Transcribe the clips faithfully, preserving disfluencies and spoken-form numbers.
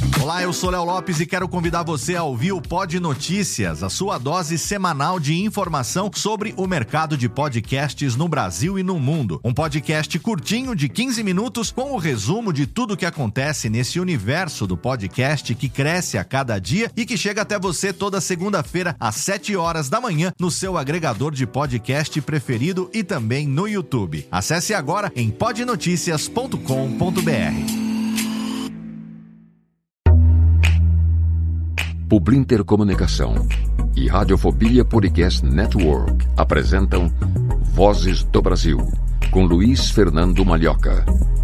Olá, eu sou Léo Lopes e quero convidar você a ouvir o Pod Notícias, a sua dose semanal de informação sobre o mercado de podcasts no Brasil e no mundo. Um podcast curtinho de quinze minutos com o resumo de tudo que acontece nesse universo do podcast que cresce a cada dia e que chega até você toda segunda-feira às sete horas da manhã no seu agregador de podcast preferido e também no YouTube. Acesse agora em pod noticias ponto com ponto b r. Publinter Comunicação e Radiofobia Podcast Network apresentam Vozes do Brasil, com Luiz Fernando Malhoca.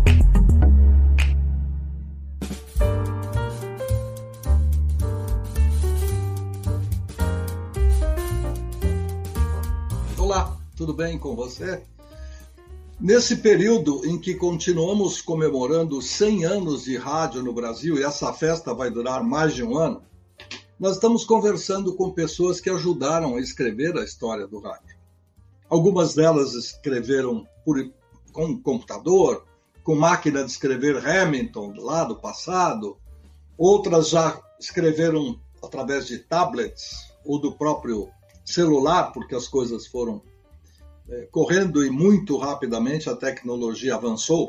Olá, tudo bem com você? Nesse período em que continuamos comemorando cem anos de rádio no Brasil, e essa festa vai durar mais de um ano, nós estamos conversando com pessoas que ajudaram a escrever a história do rádio. Algumas delas escreveram por, com computador, com máquina de escrever Hamilton lá do passado. Outras já escreveram através de tablets ou do próprio celular, porque as coisas foram é, correndo e muito rapidamente a tecnologia avançou.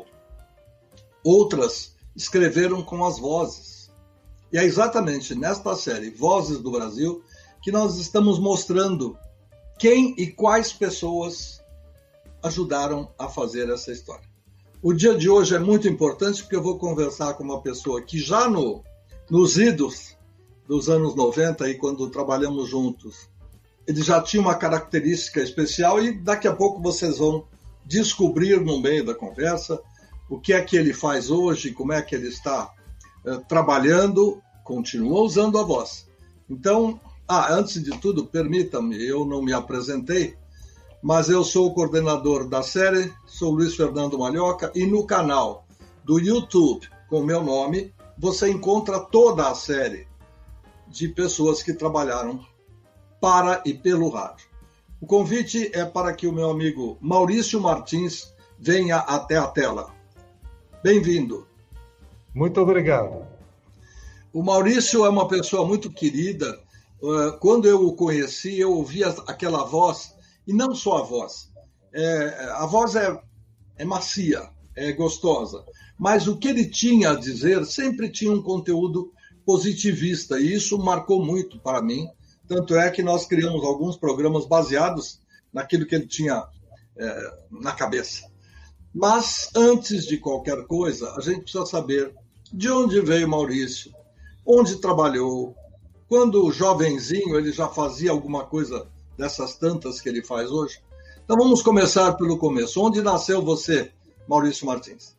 Outras escreveram com as vozes. E é exatamente nesta série Vozes do Brasil que nós estamos mostrando quem e quais pessoas ajudaram a fazer essa história. O dia de hoje é muito importante porque eu vou conversar com uma pessoa que já no, nos idos dos anos noventa, aí, quando trabalhamos juntos, ele já tinha uma característica especial e daqui a pouco vocês vão descobrir no meio da conversa o que é que ele faz hoje, como é que ele está trabalhando, continua usando a voz. Então, ah, antes de tudo, permita-me, eu não me apresentei, mas eu sou o coordenador da série, sou Luiz Fernando Malhoca, e no canal do YouTube, com o meu nome, você encontra toda a série de pessoas que trabalharam para e pelo rádio. O convite é para que o meu amigo Maurício Martins venha até a tela. Bem-vindo. Muito obrigado. O Maurício é uma pessoa muito querida. Quando eu o conheci, eu ouvia aquela voz, e não só a voz. É, a voz é, é macia, é gostosa, mas o que ele tinha a dizer sempre tinha um conteúdo positivista, e isso marcou muito para mim. Tanto é que nós criamos alguns programas baseados naquilo que ele tinha é, na cabeça. Mas, antes de qualquer coisa, a gente precisa saber de onde veio Maurício, onde trabalhou, quando jovenzinho ele já fazia alguma coisa dessas tantas que ele faz hoje. Então vamos começar pelo começo. Onde nasceu você, Maurício Martins?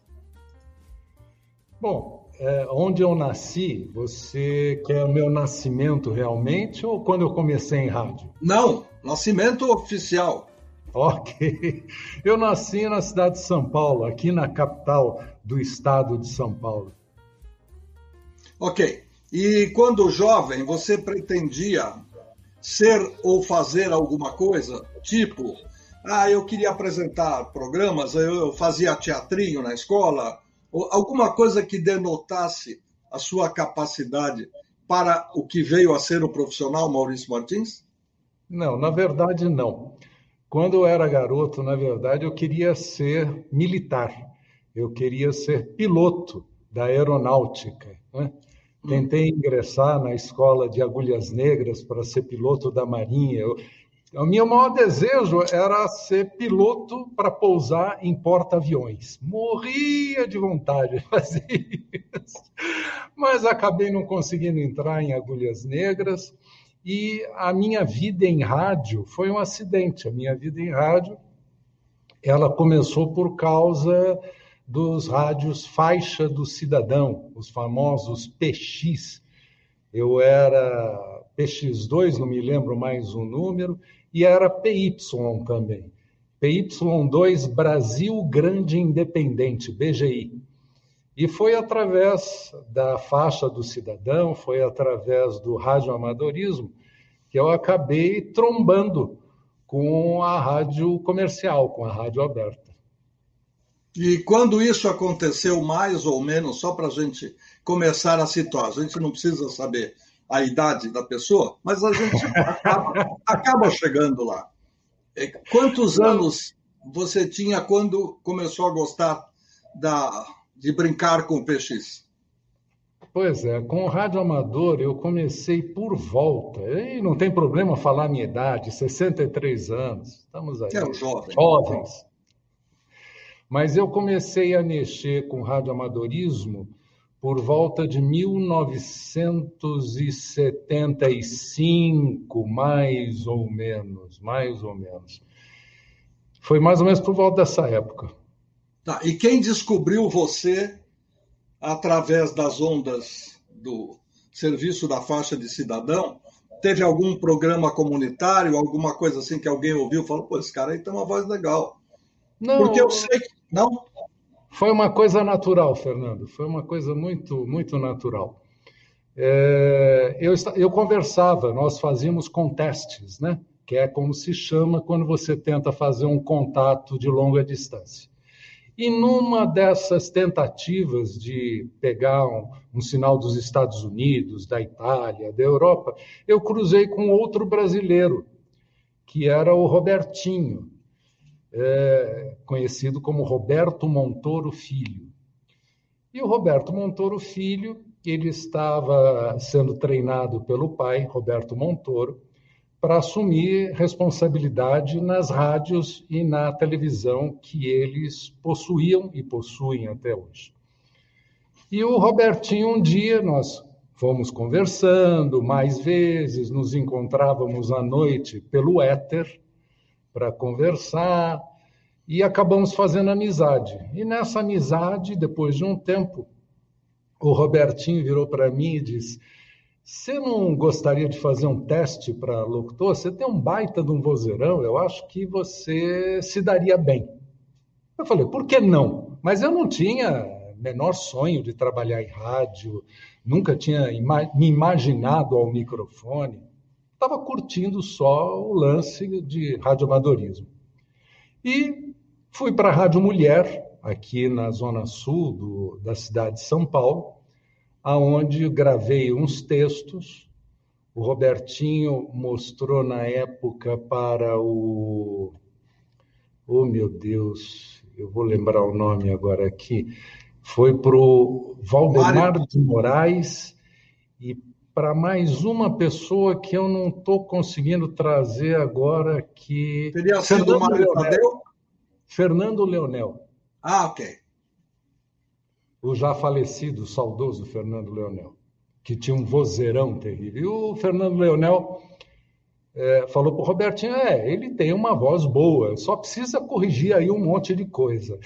Bom, é, onde eu nasci, você quer o meu nascimento realmente ou quando eu comecei em rádio? Não, nascimento oficial. Ok. Eu nasci na cidade de São Paulo, aqui na capital do estado de São Paulo. Ok. E quando jovem, você pretendia ser ou fazer alguma coisa? Tipo, ah, eu queria apresentar programas, eu fazia teatrinho na escola, ou alguma coisa que denotasse a sua capacidade para o que veio a ser o profissional Maurício Martins? Não, na verdade não. Quando eu era garoto, na verdade, eu queria ser militar. Eu queria ser piloto da aeronáutica, né? Tentei ingressar na escola de Agulhas Negras para ser piloto da Marinha. Eu, o meu maior desejo era ser piloto para pousar em porta-aviões. Morria de vontade de fazer isso. Mas acabei não conseguindo entrar em Agulhas Negras. E a minha vida em rádio foi um acidente. A minha vida em rádio, ela começou por causa dos rádios Faixa do Cidadão, os famosos P X. Eu era P X dois, não me lembro mais o número, e era P Y também. P Y dois Brasil Grande Independente, B G I. E foi através da Faixa do Cidadão, foi através do radioamadorismo, que eu acabei trombando com a rádio comercial, com a rádio aberta. E quando isso aconteceu, mais ou menos, só para a gente começar a situar, a gente não precisa saber a idade da pessoa, mas a gente acaba, acaba chegando lá. Quantos anos você tinha quando começou a gostar da, de brincar com o P X? Pois é, com o rádio amador eu comecei por volta, e não tem problema falar a minha idade, sessenta e três anos, estamos aí, é um jovem. jovens. Mas eu comecei a mexer com radioamadorismo por volta de mil novecentos e setenta e cinco, mais ou menos, mais ou menos. Foi mais ou menos por volta dessa época. Tá, e quem descobriu você através das ondas do Serviço da Faixa de Cidadão? Teve algum programa comunitário, alguma coisa assim que alguém ouviu e falou, pô, esse cara aí tem uma voz legal. Não, porque eu sei que... Não? Foi uma coisa natural, Fernando. Foi uma coisa muito, muito natural. É, eu, eu conversava, nós fazíamos contestes, né? Que é como se chama quando você tenta fazer um contato de longa distância. E numa dessas tentativas de pegar um, um sinal dos Estados Unidos, da Itália, da Europa, eu cruzei com outro brasileiro, que era o Robertinho, é, conhecido como Roberto Montoro Filho. E o Roberto Montoro Filho, ele estava sendo treinado pelo pai, Roberto Montoro, para assumir responsabilidade nas rádios e na televisão que eles possuíam e possuem até hoje. E o Robertinho, um dia, nós fomos conversando mais vezes, nos encontrávamos à noite pelo éter para conversar e acabamos fazendo amizade. E nessa amizade, depois de um tempo, o Robertinho virou para mim e disse: você não gostaria de fazer um teste para locutor? Você tem um baita de um vozeirão, eu acho que você se daria bem. Eu falei, por que não? Mas eu não tinha menor sonho de trabalhar em rádio, nunca tinha ima- me imaginado ao microfone. Estava curtindo só o lance de radioamadorismo. E fui para a Rádio Mulher, aqui na zona sul do, da cidade de São Paulo, aonde gravei uns textos. O Robertinho mostrou na época para o... Oh, meu Deus, eu vou lembrar o nome agora aqui. Foi para o Valdemar de Moraes e para mais uma pessoa que eu não estou conseguindo trazer agora, que... Teria sido o Mário Tadeu? Fernando Leonel. Ah, ok. O já falecido, saudoso Fernando Leonel, que tinha um vozeirão terrível. E o Fernando Leonel é, falou para o Robertinho, é, ele tem uma voz boa, só precisa corrigir aí um monte de coisa.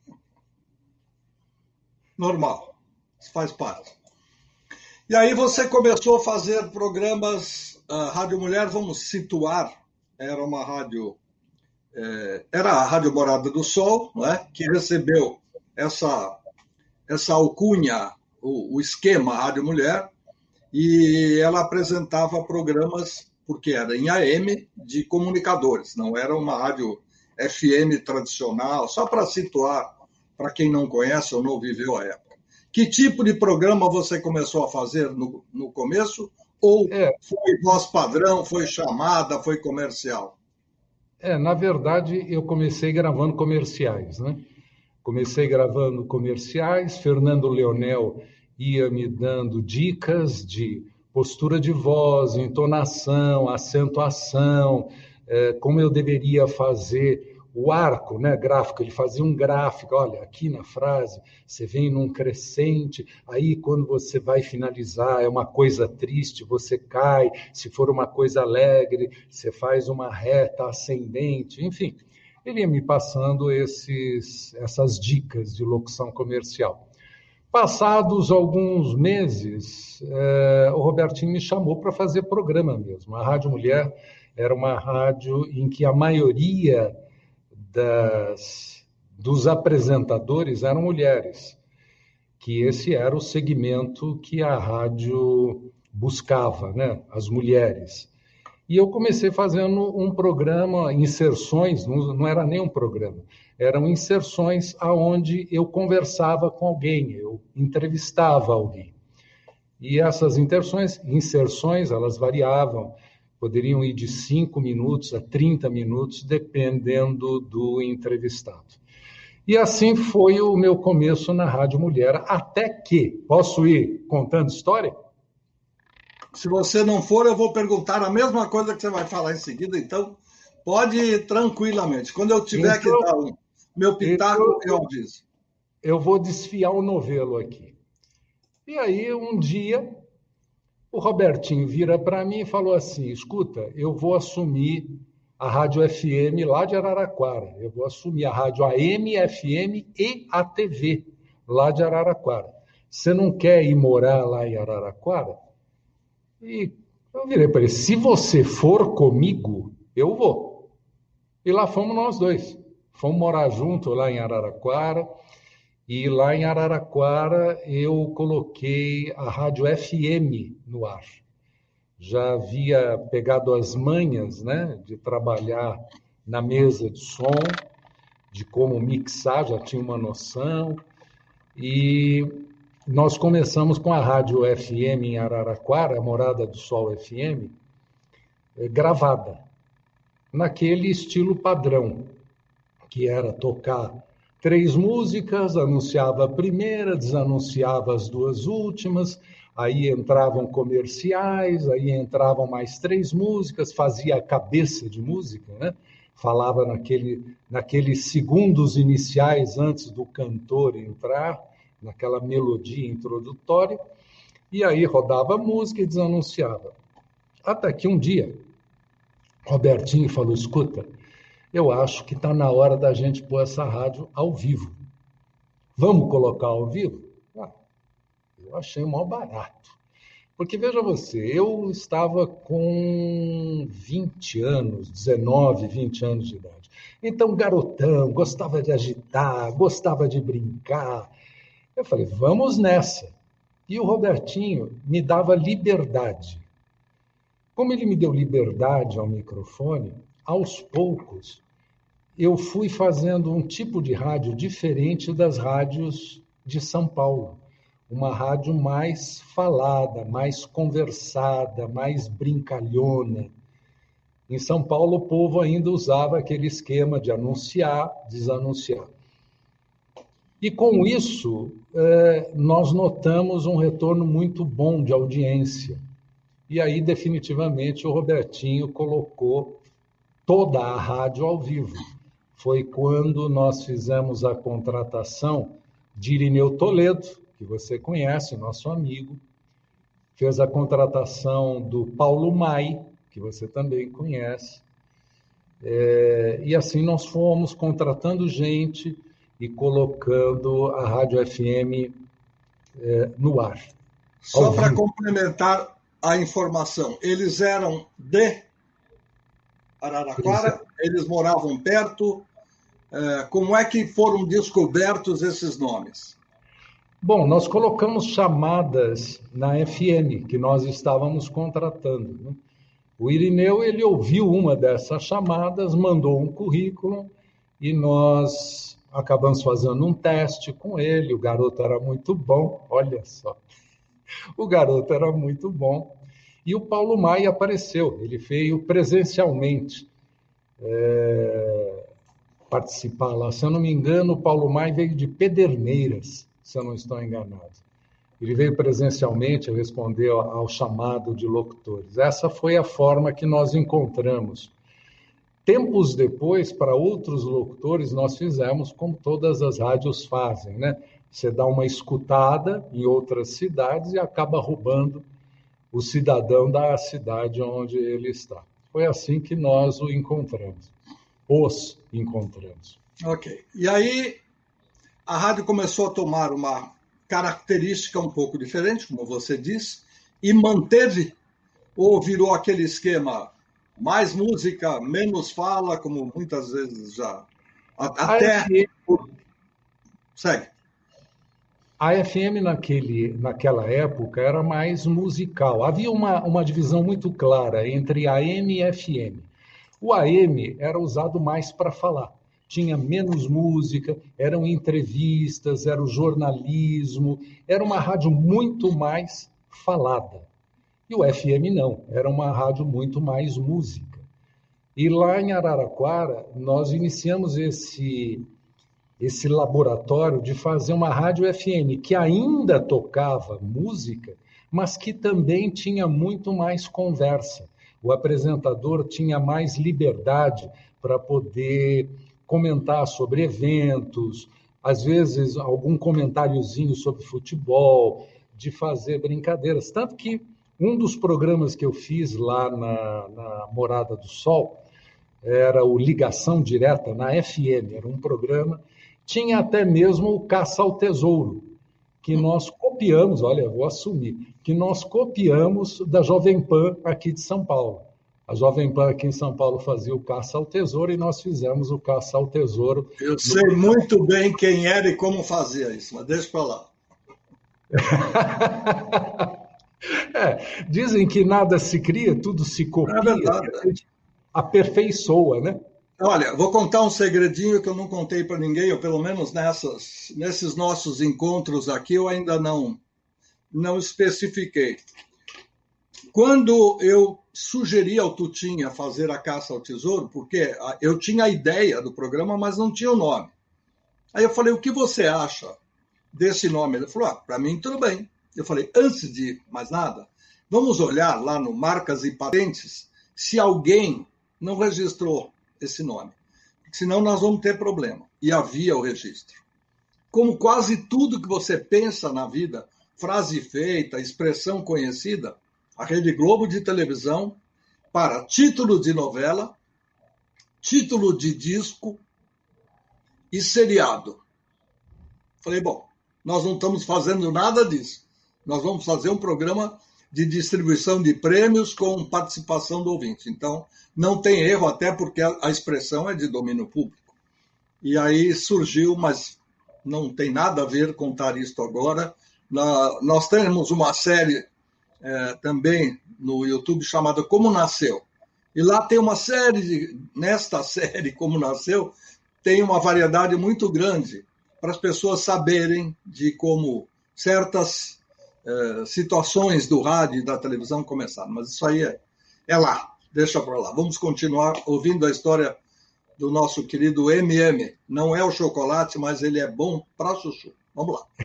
Normal, isso faz parte. E aí você começou a fazer programas, a Rádio Mulher, vamos situar, era uma rádio, é, era a Rádio Morada do Sol, não é? Que recebeu essa... essa alcunha, o, o esquema Rádio Mulher, e ela apresentava programas, porque era em A M, de comunicadores, não era uma rádio F M tradicional, só para situar, para quem não conhece ou não viveu a época. Que tipo de programa você começou a fazer no, no começo? Ou é. foi voz padrão, foi chamada, foi comercial? É, na verdade, eu comecei gravando comerciais, né? Comecei gravando comerciais, Fernando Leonel ia me dando dicas de postura de voz, entonação, acentuação, é, como eu deveria fazer o arco, né, gráfico. Ele fazia um gráfico, olha, aqui na frase você vem num crescente, aí quando você vai finalizar é uma coisa triste, você cai, se for uma coisa alegre, você faz uma reta ascendente, enfim... Ele ia me passando esses, essas dicas de locução comercial. Passados alguns meses, eh, o Robertinho me chamou para fazer programa mesmo. A Rádio Mulher era uma rádio em que a maioria das, dos apresentadores eram mulheres, que esse era o segmento que a rádio buscava, né? As mulheres. E eu comecei fazendo um programa, inserções, não, não era nem um programa, eram inserções aonde eu conversava com alguém, eu entrevistava alguém. E essas inserções, inserções, elas variavam, poderiam ir de cinco minutos a trinta minutos, dependendo do entrevistado. E assim foi o meu começo na Rádio Mulher, até que... Posso ir contando história? Se você não for, eu vou perguntar a mesma coisa que você vai falar em seguida, então pode ir tranquilamente. Quando eu tiver então, que dar o meu pitaco, então, eu aviso. Eu vou desfiar o novelo aqui. E aí, um dia, o Robertinho vira para mim e falou assim, escuta, eu vou assumir a Rádio F M lá de Araraquara, eu vou assumir a Rádio A M, F M e a T V lá de Araraquara. Você não quer ir morar lá em Araraquara? E eu virei para ele, se você for comigo, eu vou. E lá fomos nós dois. Fomos morar junto lá em Araraquara. E lá em Araraquara eu coloquei a Rádio F M no ar. Já havia pegado as manhas, né, de trabalhar na mesa de som, de como mixar, já tinha uma noção. E... nós começamos com a Rádio F M em Araraquara, a Morada do Sol F M, gravada, naquele estilo padrão, que era tocar três músicas, anunciava a primeira, desanunciava as duas últimas, aí entravam comerciais, aí entravam mais três músicas, fazia a cabeça de música, né? Falava naquele, naqueles segundos iniciais antes do cantor entrar, naquela melodia introdutória, e aí rodava a música e desanunciava. Até que um dia, Robertinho falou, escuta, eu acho que está na hora da gente pôr essa rádio ao vivo. Vamos colocar ao vivo? Ah, eu achei o maior barato. Porque, veja você, eu estava com vinte anos, dezenove, vinte anos de idade. Então, garotão, gostava de agitar, gostava de brincar. Eu falei, vamos nessa. E o Robertinho me dava liberdade. Como ele me deu liberdade ao microfone, aos poucos, eu fui fazendo um tipo de rádio diferente das rádios de São Paulo. Uma rádio mais falada, mais conversada, mais brincalhona. Em São Paulo, o povo ainda usava aquele esquema de anunciar, desanunciar. E com isso, nós notamos um retorno muito bom de audiência. E aí, definitivamente, o Robertinho colocou toda a rádio ao vivo. Foi quando nós fizemos a contratação de Irineu Toledo, que você conhece, nosso amigo, fez a contratação do Paulo Mai, que você também conhece, é, e assim nós fomos contratando gente e colocando a Rádio F M é, no ar. Só para complementar a informação, eles eram de Araraquara, eles, eles moravam perto, é, como é que foram descobertos esses nomes? Bom, nós colocamos chamadas na F M, que nós estávamos contratando, né? O Irineu, ele ouviu uma dessas chamadas, mandou um currículo e nós acabamos fazendo um teste com ele. O garoto era muito bom, olha só. O garoto era muito bom. E o Paulo Maia apareceu, ele veio presencialmente é, participar lá. Se eu não me engano, o Paulo Maia veio de Pederneiras, se eu não estou enganado. Ele veio presencialmente responder ao chamado de locutores. Essa foi a forma que nós encontramos. Tempos depois, para outros locutores, nós fizemos como todas as rádios fazem, né? Você dá uma escutada em outras cidades e acaba roubando o cidadão da cidade onde ele está. Foi assim que nós o encontramos. Os encontramos. Ok. E aí, a rádio começou a tomar uma característica um pouco diferente, como você disse, e manteve, ou virou aquele esquema mais música, menos fala, como muitas vezes já... Até... Aí, Segue. A F M naquele, naquela época era mais musical. Havia uma, uma divisão muito clara entre A M e F M. O A M era usado mais para falar. Tinha menos música, eram entrevistas, era o jornalismo, era uma rádio muito mais falada. E o F M não, era uma rádio muito mais música. E lá em Araraquara, nós iniciamos esse, esse laboratório de fazer uma rádio F M que ainda tocava música, mas que também tinha muito mais conversa. O apresentador tinha mais liberdade para poder comentar sobre eventos, às vezes algum comentáriozinho sobre futebol, de fazer brincadeiras. Tanto que um dos programas que eu fiz lá na, na Morada do Sol era o Ligação Direta, na F M, era um programa, tinha até mesmo o Caça ao Tesouro, que nós copiamos, olha, vou assumir, que nós copiamos da Jovem Pan aqui de São Paulo. A Jovem Pan aqui em São Paulo fazia o Caça ao Tesouro e nós fizemos o Caça ao Tesouro. Eu sei no... muito bem quem era e como fazia isso, mas deixa para lá. É, dizem que nada se cria, tudo se copia. É verdade. A gente aperfeiçoa, né? Olha, vou contar um segredinho que eu não contei para ninguém, ou pelo menos nessas, nesses nossos encontros aqui eu ainda não, não especifiquei. Quando eu sugeri ao Tutinha fazer a Caça ao Tesouro, porque eu tinha a ideia do programa, mas não tinha o nome. Aí eu falei, o que você acha desse nome? Ele falou, ah, para mim tudo bem. Eu falei, antes de mais nada, vamos olhar lá no Marcas e Patentes se alguém não registrou esse nome, porque senão nós vamos ter problema. E havia o registro. Como quase tudo que você pensa na vida, frase feita, expressão conhecida, a Rede Globo de televisão, para título de novela, título de disco e seriado. Falei, bom, nós não estamos fazendo nada disso. Nós vamos fazer um programa de distribuição de prêmios com participação do ouvinte. Então, não tem erro, até porque a expressão é de domínio público. E aí surgiu, mas não tem nada a ver contar isto agora. Na, nós temos uma série é, também no YouTube chamada Como Nasceu. E lá tem uma série, de, nesta série Como Nasceu, tem uma variedade muito grande para as pessoas saberem de como certas é, situações do rádio e da televisão começaram. Mas isso aí é, é lá. Deixa para lá. Vamos continuar ouvindo a história do nosso querido M M. Não é o chocolate, mas ele é bom para chuchu. Vamos lá.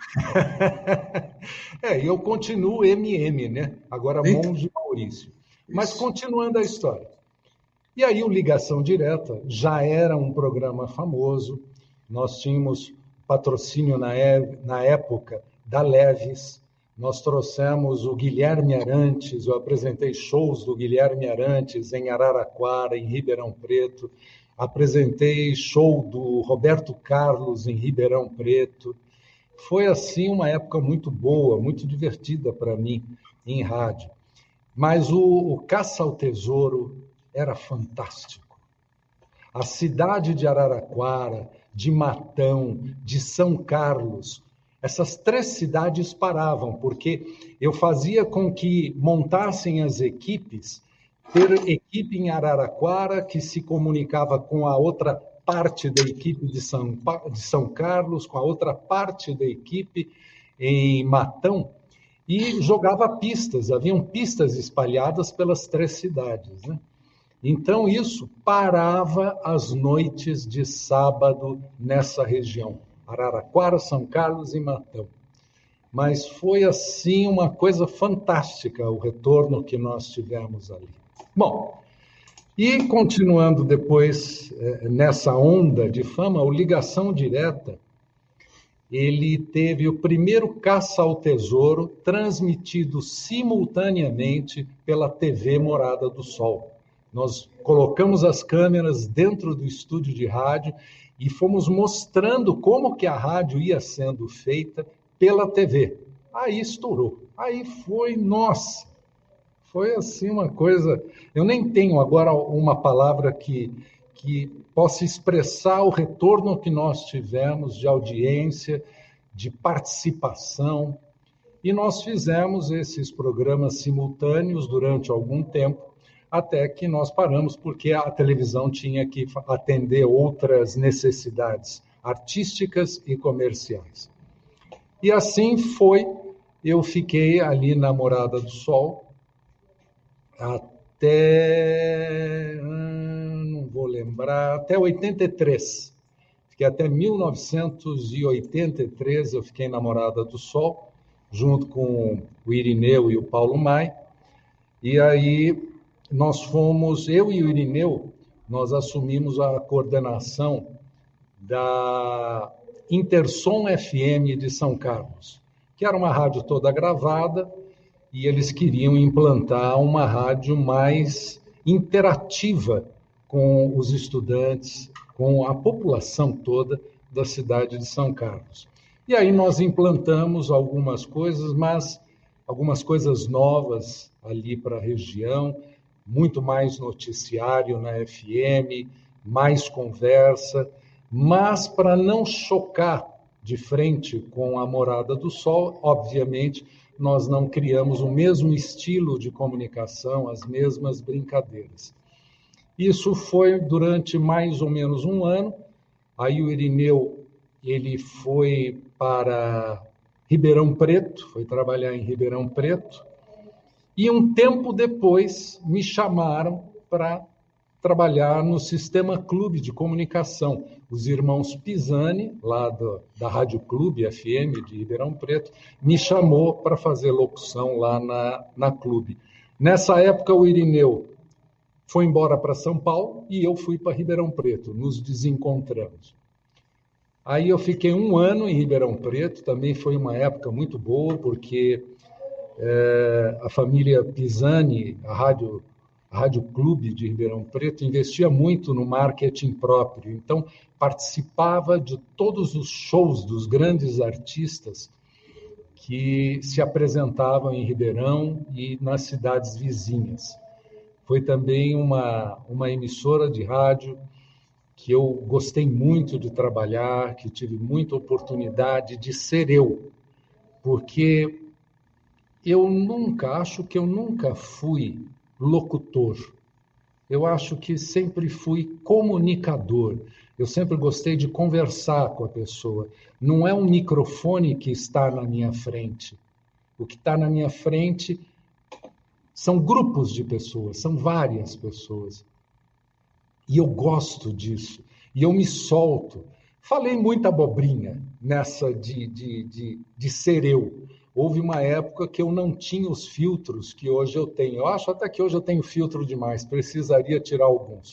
É, eu continuo M M, né? Agora Monge Maurício. Mas continuando a história. E aí o Ligação Direta já era um programa famoso. Nós tínhamos patrocínio na, é, na época da Leves. Nós trouxemos o Guilherme Arantes, eu apresentei shows do Guilherme Arantes em Araraquara, em Ribeirão Preto, apresentei show do Roberto Carlos em Ribeirão Preto. Foi, assim, uma época muito boa, muito divertida para mim em rádio. Mas o, o Caça ao Tesouro era fantástico. A cidade de Araraquara, de Matão, de São Carlos, essas três cidades paravam, porque eu fazia com que montassem as equipes, ter equipe em Araraquara que se comunicava com a outra parte da equipe de São, de São Carlos, com a outra parte da equipe em Matão, e jogava pistas, haviam pistas espalhadas pelas três cidades, né? Então isso parava as noites de sábado nessa região. Araraquara, São Carlos e Matão. Mas foi, assim, uma coisa fantástica o retorno que nós tivemos ali. Bom, e continuando depois nessa onda de fama, o Ligação Direta, ele teve o primeiro Caça ao Tesouro transmitido simultaneamente pela T V Morada do Sol. Nós colocamos as câmeras dentro do estúdio de rádio e fomos mostrando como que a rádio ia sendo feita pela T V. Aí estourou. Aí foi, nossa, foi assim uma coisa... Eu nem tenho agora uma palavra que, que possa expressar o retorno que nós tivemos de audiência, de participação. E nós fizemos esses programas simultâneos durante algum tempo, até que nós paramos, porque a televisão tinha que atender outras necessidades artísticas e comerciais. E assim foi, eu fiquei ali na Morada do Sol até, não vou lembrar, até oitenta e três. Fiquei até mil novecentos e oitenta e três, eu fiquei na Morada do Sol, junto com o Irineu e o Paulo Mai. E aí nós fomos, eu e o Irineu, nós assumimos a coordenação da Intersom F M de São Carlos, que era uma rádio toda gravada, e eles queriam implantar uma rádio mais interativa com os estudantes, com a população toda da cidade de São Carlos. E aí nós implantamos algumas coisas, mas algumas coisas novas ali para a região, muito mais noticiário na F M, mais conversa, mas para não chocar de frente com a Morada do Sol, obviamente, nós não criamos o mesmo estilo de comunicação, as mesmas brincadeiras. Isso foi durante mais ou menos um ano. Aí o Irineu, ele foi para Ribeirão Preto, foi trabalhar em Ribeirão Preto, e um tempo depois me chamaram para trabalhar no Sistema Clube de Comunicação. Os irmãos Pisani, lá do, da Rádio Clube F M de Ribeirão Preto, me chamou para fazer locução lá na, na Clube. Nessa época, o Irineu foi embora para São Paulo e eu fui para Ribeirão Preto, nos desencontramos. Aí eu fiquei um ano em Ribeirão Preto, também foi uma época muito boa, porque é, a família Pisani, a Rádio, a Rádio Clube de Ribeirão Preto, investia muito no marketing próprio, então participava de todos os shows dos grandes artistas que se apresentavam em Ribeirão e nas cidades vizinhas. Foi também uma, uma emissora de rádio que eu gostei muito de trabalhar, que tive muita oportunidade de ser eu, porque eu nunca, acho que eu nunca fui locutor. Eu acho que sempre fui comunicador. Eu sempre gostei de conversar com a pessoa. Não é um microfone que está na minha frente. O que está na minha frente são grupos de pessoas, são várias pessoas. E eu gosto disso. E eu me solto. Falei muita abobrinha nessa de, de, de, de ser eu. Houve uma época que eu não tinha os filtros que hoje eu tenho. Eu acho até que hoje eu tenho filtro demais, precisaria tirar alguns.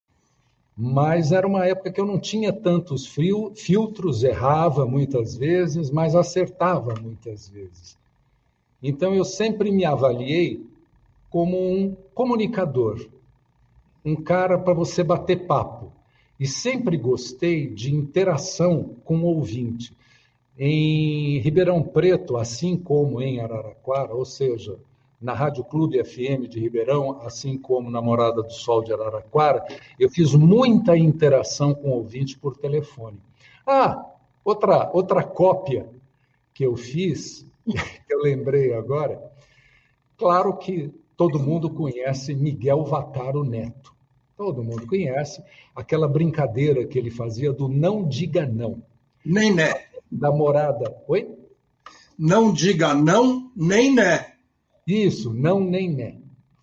Mas era uma época que eu não tinha tantos frio, filtros, errava muitas vezes, mas acertava muitas vezes. Então eu sempre me avaliei como um comunicador, um cara para você bater papo. E sempre gostei de interação com o ouvinte. Em Ribeirão Preto, assim como em Araraquara, ou seja, na Rádio Clube F M de Ribeirão, assim como na Morada do Sol de Araraquara, eu fiz muita interação com o ouvinte por telefone. Ah, outra, outra cópia que eu fiz, que eu lembrei agora, claro que todo mundo conhece Miguel Vaccaro Neto. Todo mundo conhece aquela brincadeira que ele fazia do não diga não. Nem né. Da Morada. Oi? Não diga não, nem né. Isso, não, nem né.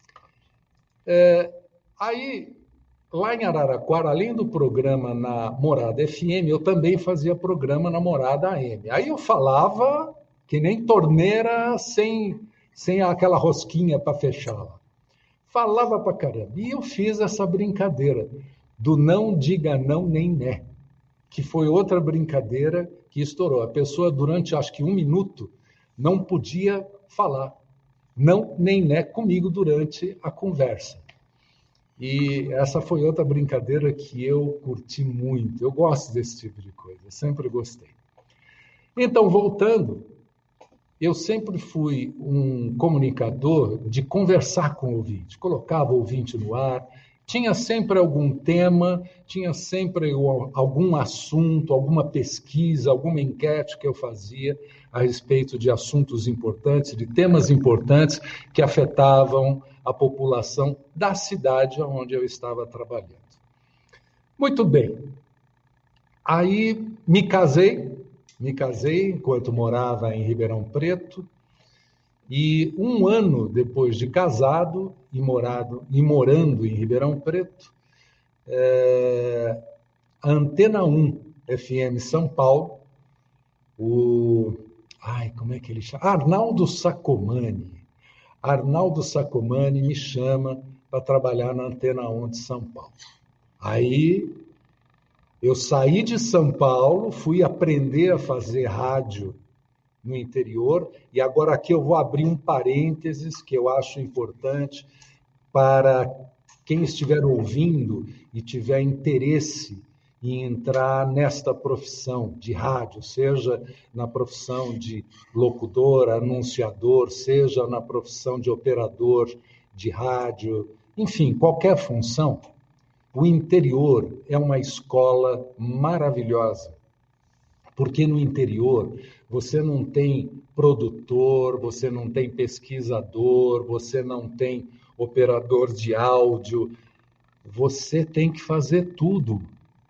É, aí, lá em Araraquara, além do programa na Morada F M, eu também fazia programa na Morada A M. Aí eu falava que nem torneira sem, sem aquela rosquinha para fechá-la. Falava pra caramba. E eu fiz essa brincadeira do não diga não nem né, que foi outra brincadeira que estourou. A pessoa, durante acho que um minuto, não podia falar não nem né comigo durante a conversa. E essa foi outra brincadeira que eu curti muito. Eu gosto desse tipo de coisa, sempre gostei. Então, voltando, eu sempre fui um comunicador de conversar com o ouvinte. Colocava o ouvinte no ar, Tinha sempre algum tema, tinha sempre algum assunto, alguma pesquisa, alguma enquete que eu fazia a respeito de assuntos importantes, de temas importantes que afetavam a população da cidade onde eu estava trabalhando. Muito bem. Aí me casei, me casei enquanto morava em Ribeirão Preto, e um ano depois de casado e, morado, e morando em Ribeirão Preto, é, a Antena um F M São Paulo, o... Ai, como é que ele chama? Arnaldo Sacomani. Arnaldo Sacomani me chama para trabalhar na Antena um de São Paulo. Aí eu saí de São Paulo, fui aprender a fazer rádio no interior, e agora aqui eu vou abrir um parênteses que eu acho importante para quem estiver ouvindo e tiver interesse em entrar nesta profissão de rádio, seja na profissão de locutor, anunciador, seja na profissão de operador de rádio, enfim, qualquer função. O interior é uma escola maravilhosa, porque no interior você não tem produtor, você não tem pesquisador, você não tem operador de áudio, você tem que fazer tudo,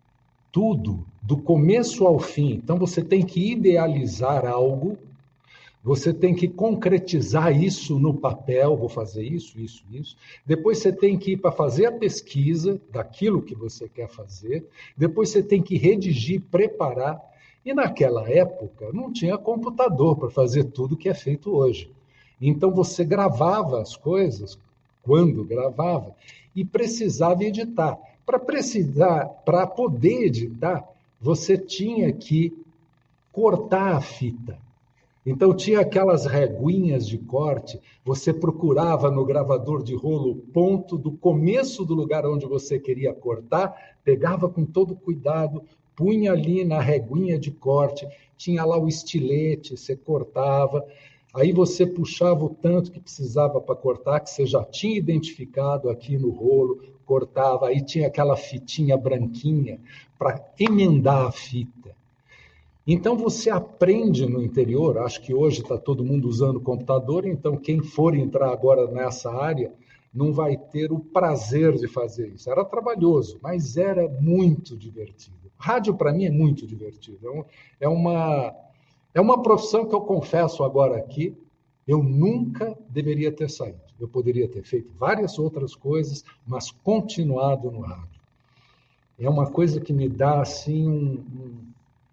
tudo, do começo ao fim. Então você tem que idealizar algo, você tem que concretizar isso no papel, vou fazer isso, isso, isso. Depois você tem que ir para fazer a pesquisa daquilo que você quer fazer, depois você tem que redigir, preparar. E naquela época não tinha computador para fazer tudo que é feito hoje. Então você gravava as coisas quando gravava e precisava editar. Para precisar, para poder editar, você tinha que cortar a fita. Então tinha aquelas reguinhas de corte, você procurava no gravador de rolo o ponto do começo do lugar onde você queria cortar, pegava com todo cuidado, punha ali na reguinha de corte, tinha lá o estilete, você cortava, aí você puxava o tanto que precisava para cortar, que você já tinha identificado aqui no rolo, cortava, aí tinha aquela fitinha branquinha para emendar a fita. Então você aprende no interior, acho que hoje está todo mundo usando computador, então quem for entrar agora nessa área não vai ter o prazer de fazer isso. Era trabalhoso, mas era muito divertido. Rádio, para mim, é muito divertido. É uma, é uma profissão que eu confesso agora aqui, eu nunca deveria ter saído. Eu poderia ter feito várias outras coisas, mas continuado no rádio. É uma coisa que me dá, assim, um... um...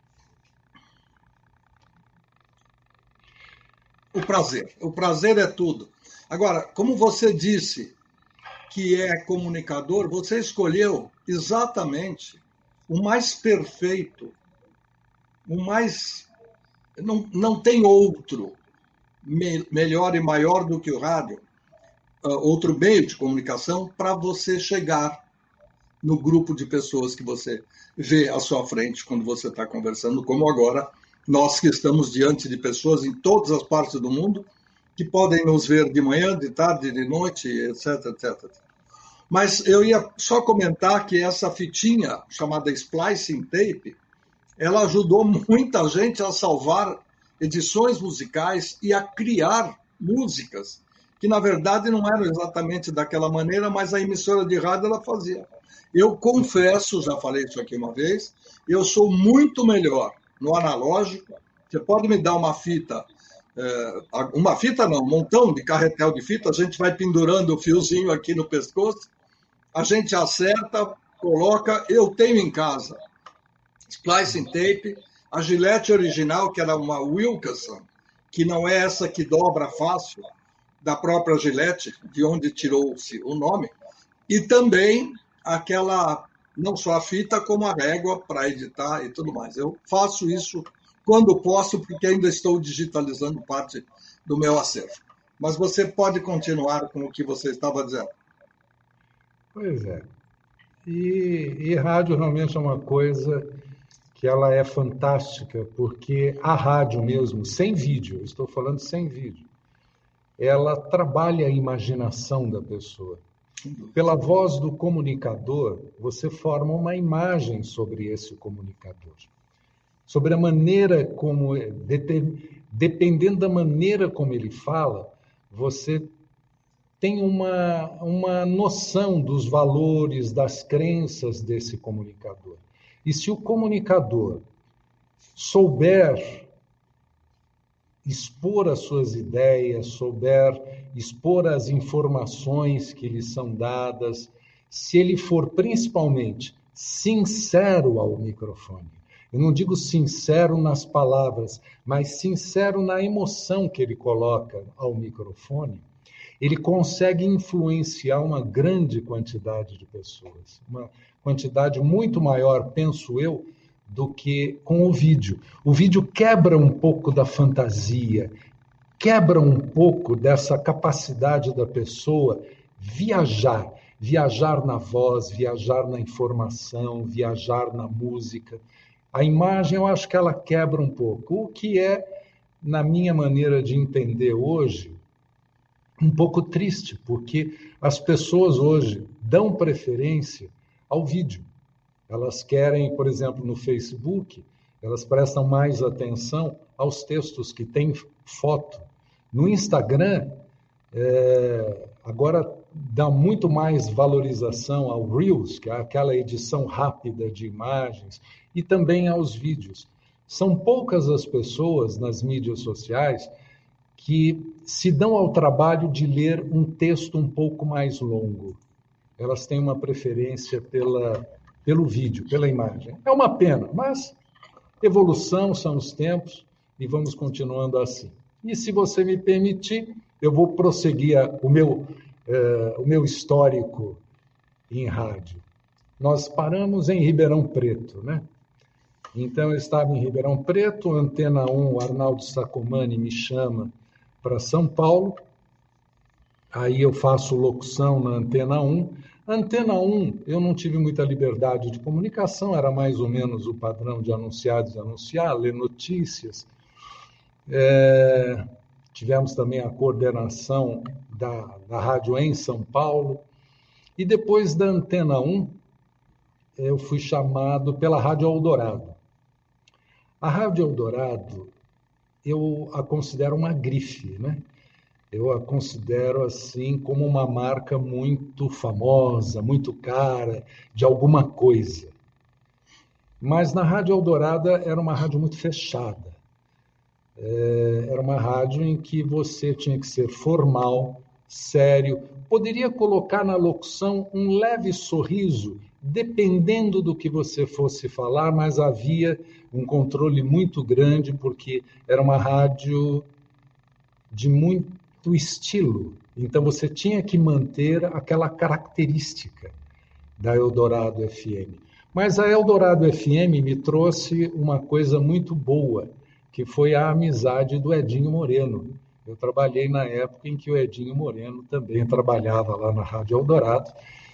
O prazer. O prazer é tudo. Agora, como você disse que é comunicador, você escolheu exatamente o mais perfeito, o mais... Não, não tem outro me, melhor e maior do que o rádio, uh, outro meio de comunicação para você chegar no grupo de pessoas que você vê à sua frente quando você está conversando, como agora nós que estamos diante de pessoas em todas as partes do mundo que podem nos ver de manhã, de tarde, de noite, etc, etcétera. Mas eu ia só comentar que essa fitinha, chamada splicing tape, ela ajudou muita gente a salvar edições musicais e a criar músicas que, na verdade, não eram exatamente daquela maneira, mas a emissora de rádio ela fazia. Eu confesso, já falei isso aqui uma vez, eu sou muito melhor no analógico. Você pode me dar uma fita, uma fita não, um montão de carretel de fita, a gente vai pendurando o fiozinho aqui no pescoço, a gente acerta, coloca, eu tenho em casa splicing tape, a Gillette original, que era uma Wilkinson, que não é essa que dobra fácil, da própria Gillette, de onde tirou-se o nome, e também aquela, não só a fita, como a régua para editar e tudo mais. Eu faço isso quando posso, porque ainda estou digitalizando parte do meu acervo. Mas você pode continuar com o que você estava dizendo. Pois é. E, e rádio realmente é uma coisa que ela é fantástica, porque a rádio mesmo, sem vídeo, estou falando sem vídeo, ela trabalha a imaginação da pessoa. Pela voz do comunicador, você forma uma imagem sobre esse comunicador. Sobre a maneira como, dependendo da maneira como ele fala, você tem uma, uma noção dos valores, das crenças desse comunicador. E se o comunicador souber expor as suas ideias, souber expor as informações que lhe são dadas, se ele for principalmente sincero ao microfone, eu não digo sincero nas palavras, mas sincero na emoção que ele coloca ao microfone, ele consegue influenciar uma grande quantidade de pessoas, uma quantidade muito maior, penso eu, do que com o vídeo. O vídeo quebra um pouco da fantasia, quebra um pouco dessa capacidade da pessoa viajar, viajar na voz, viajar na informação, viajar na música. A imagem, eu acho que ela quebra um pouco, o que é, na minha maneira de entender hoje, um pouco triste, porque as pessoas hoje dão preferência ao vídeo. Elas querem, por exemplo, no Facebook, elas prestam mais atenção aos textos que têm foto. No Instagram, é, agora dá muito mais valorização ao Reels, que é aquela edição rápida de imagens, e também aos vídeos. São poucas as pessoas nas mídias sociais que se dão ao trabalho de ler um texto um pouco mais longo. Elas têm uma preferência pela, pelo vídeo, pela imagem. É uma pena, mas evolução são os tempos e vamos continuando assim. E se você me permitir, eu vou prosseguir o meu, eh, o meu histórico em rádio. Nós paramos em Ribeirão Preto, né? Então, eu estava em Ribeirão Preto, Antena um, o Arnaldo Sacomani me chama para São Paulo, aí eu faço locução na Antena um. Antena um, eu não tive muita liberdade de comunicação, era mais ou menos o padrão de anunciados e anunciar, ler notícias. É, tivemos também a coordenação da, da rádio em São Paulo, e depois da Antena um, eu fui chamado pela Rádio Eldorado. A Rádio Eldorado, eu a considero uma grife, né? Eu a considero assim como uma marca muito famosa, muito cara, de alguma coisa. Mas na Rádio Eldorado era uma rádio muito fechada. É, era uma rádio em que você tinha que ser formal, sério, poderia colocar na locução um leve sorriso, dependendo do que você fosse falar, mas havia um controle muito grande, porque era uma rádio de muito estilo. Então, você tinha que manter aquela característica da Eldorado F M. Mas a Eldorado F M me trouxe uma coisa muito boa, que foi a amizade do Edinho Moreno. Eu trabalhei na época em que o Edinho Moreno também trabalhava lá na Rádio Eldorado,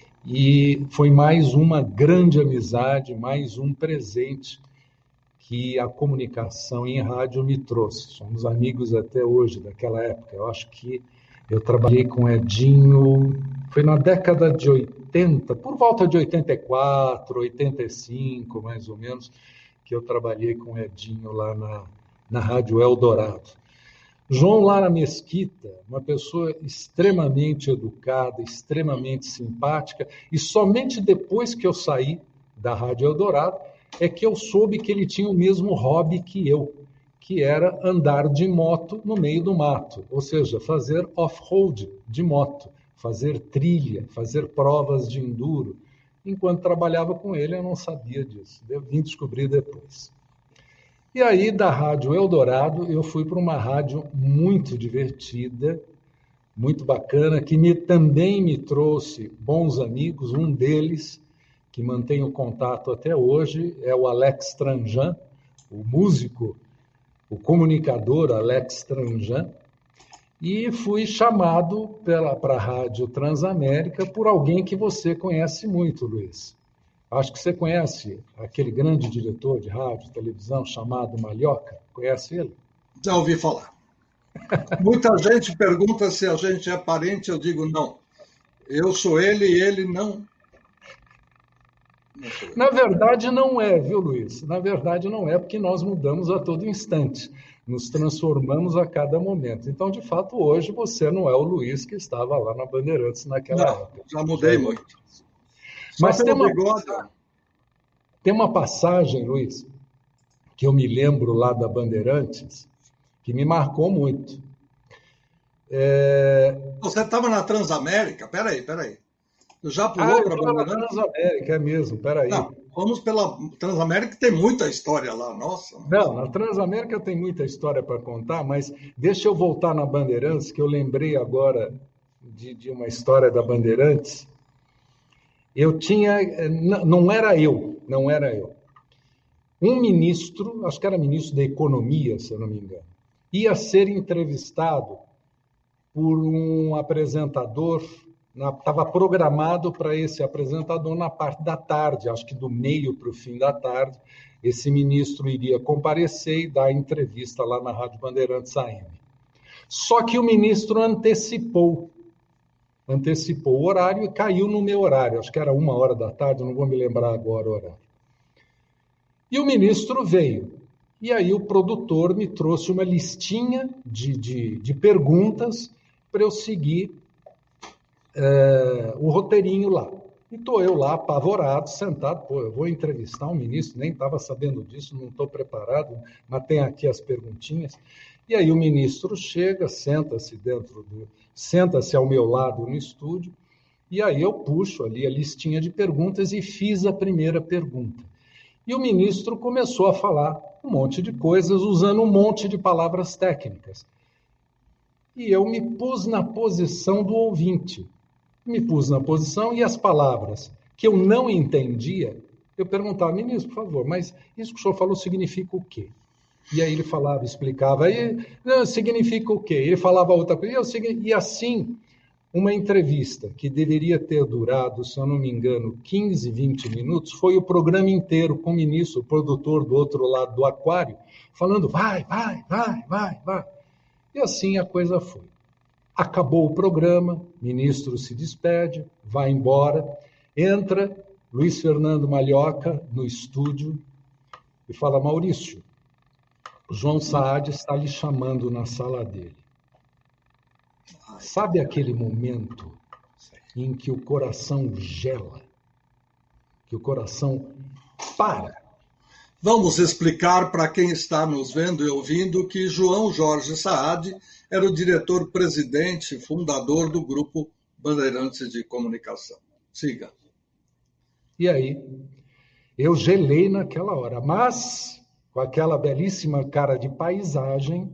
e foi mais uma grande amizade, mais um presente que a comunicação em rádio me trouxe. Somos amigos até hoje, daquela época. Eu acho que eu trabalhei com o Edinho, foi na década de oitenta, por volta de oitenta e quatro, oitenta e cinco, mais ou menos, que eu trabalhei com o Edinho lá na, na Rádio Eldorado. João Lara Mesquita, uma pessoa extremamente educada, extremamente simpática, e somente depois que eu saí da Rádio Eldorado é que eu soube que ele tinha o mesmo hobby que eu, que era andar de moto no meio do mato, ou seja, fazer off-road de moto, fazer trilha, fazer provas de enduro. Enquanto trabalhava com ele, eu não sabia disso, eu vim descobrir depois. E aí, da Rádio Eldorado, eu fui para uma rádio muito divertida, muito bacana, que me, também me trouxe bons amigos. Um deles, que mantenho contato até hoje, é o Alex Tranjan, o músico, o comunicador Alex Tranjan, e fui chamado para a Rádio Transamérica por alguém que você conhece muito, Luiz. Acho que você conhece aquele grande diretor de rádio e televisão chamado Malhoca. Conhece ele? Já ouvi falar. Muita gente pergunta se a gente é parente, eu digo não. Eu sou ele e ele não. não Na verdade, não é, viu, Luiz? Na verdade, não é, porque nós mudamos a todo instante. Nos transformamos a cada momento. Então, de fato, hoje você não é o Luiz que estava lá na Bandeirantes naquela não, época. Já mudei já muito. Mas tem uma, tem uma passagem, Luiz, que eu me lembro lá da Bandeirantes, que me marcou muito. É... Você estava na Transamérica? Peraí, peraí. Já pulou ah, para a Bandeirantes? Transamérica, é mesmo, peraí. Não, vamos pela Transamérica, que tem muita história lá, nossa. Não, na Transamérica tem muita história para contar, mas deixa eu voltar na Bandeirantes, que eu lembrei agora de, de uma história da Bandeirantes. Eu tinha, não era eu, não era eu. Um ministro, acho que era ministro da Economia, se eu não me engano, ia ser entrevistado por um apresentador, estava programado para esse apresentador na parte da tarde, acho que do meio para o fim da tarde, esse ministro iria comparecer e dar entrevista lá na Rádio Bandeirantes A M. Só que o ministro antecipou, antecipou o horário e caiu no meu horário, acho que era uma hora da tarde, não vou me lembrar agora o horário. E o ministro veio, e aí o produtor me trouxe uma listinha de, de, de perguntas para eu seguir é, o roteirinho lá. E estou eu lá, apavorado, sentado, pô, eu vou entrevistar um ministro, nem estava sabendo disso, não estou preparado, mas tem aqui as perguntinhas. E aí o ministro chega, senta-se dentro do... senta-se ao meu lado no estúdio, e aí eu puxo ali a listinha de perguntas e fiz a primeira pergunta. E o ministro começou a falar um monte de coisas, usando um monte de palavras técnicas. E eu me pus na posição do ouvinte. Me pus na posição e as palavras que eu não entendia, eu perguntava, ministro, por favor, mas isso que o senhor falou significa o quê? E aí ele falava, explicava, aí não, significa o quê? Ele falava outra coisa, e assim, uma entrevista que deveria ter durado, se eu não me engano, quinze, vinte minutos, foi o programa inteiro com o ministro, o produtor do outro lado do aquário, falando, vai, vai, vai, vai, vai. E assim a coisa foi. Acabou o programa, o ministro se despede, vai embora, entra Luiz Fernando Malhoca no estúdio e fala, Maurício, o João Saad está lhe chamando na sala dele. Sabe aquele momento em que o coração gela, que o coração para? Vamos explicar para quem está nos vendo e ouvindo que João Jorge Saad era o diretor-presidente, fundador do Grupo Bandeirantes de Comunicação. Siga. E aí, eu gelei naquela hora, mas com aquela belíssima cara de paisagem,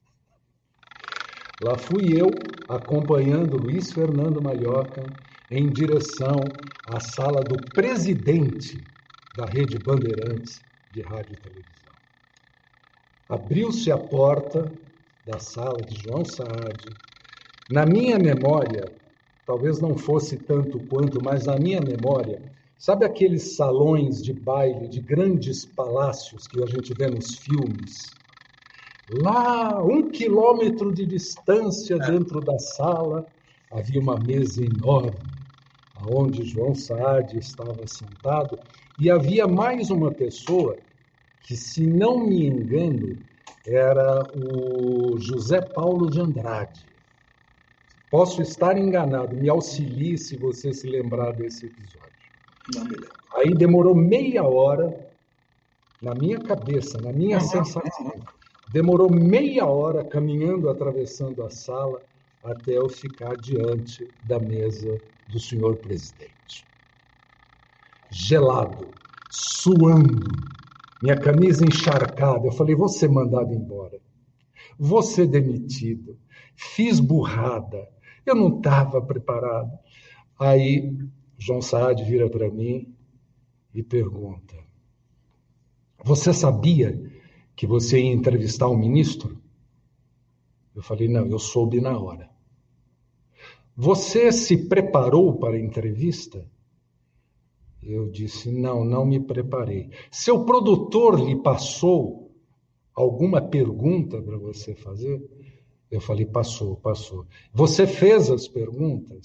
lá fui eu acompanhando Luiz Fernando Malhoca em direção à sala do presidente da Rede Bandeirantes de Rádio e Televisão. Abriu-se a porta da sala de João Saad. Na minha memória, talvez não fosse tanto quanto, mas na minha memória, sabe aqueles salões de baile de grandes palácios que a gente vê nos filmes? Lá, um quilômetro de distância dentro da sala, havia uma mesa enorme, onde João Saad estava sentado, e havia mais uma pessoa que, se não me engano, era o José Paulo de Andrade. Posso estar enganado, me auxilie se você se lembrar desse episódio. Não me lembro. Aí demorou meia hora, na minha cabeça, na minha uhum, sensação, uhum. demorou meia hora caminhando, atravessando a sala, até eu ficar diante da mesa do senhor presidente. Gelado, suando, minha camisa encharcada. Eu falei, vou ser mandado embora, vou ser demitido, fiz burrada, eu não estava preparado. Aí João Saad vira para mim e pergunta, você sabia que você ia entrevistar um ministro? Eu falei, não, eu soube na hora. Você se preparou para a entrevista? Eu disse, não, não me preparei. Seu produtor lhe passou alguma pergunta para você fazer? Eu falei, passou, passou. Você fez as perguntas?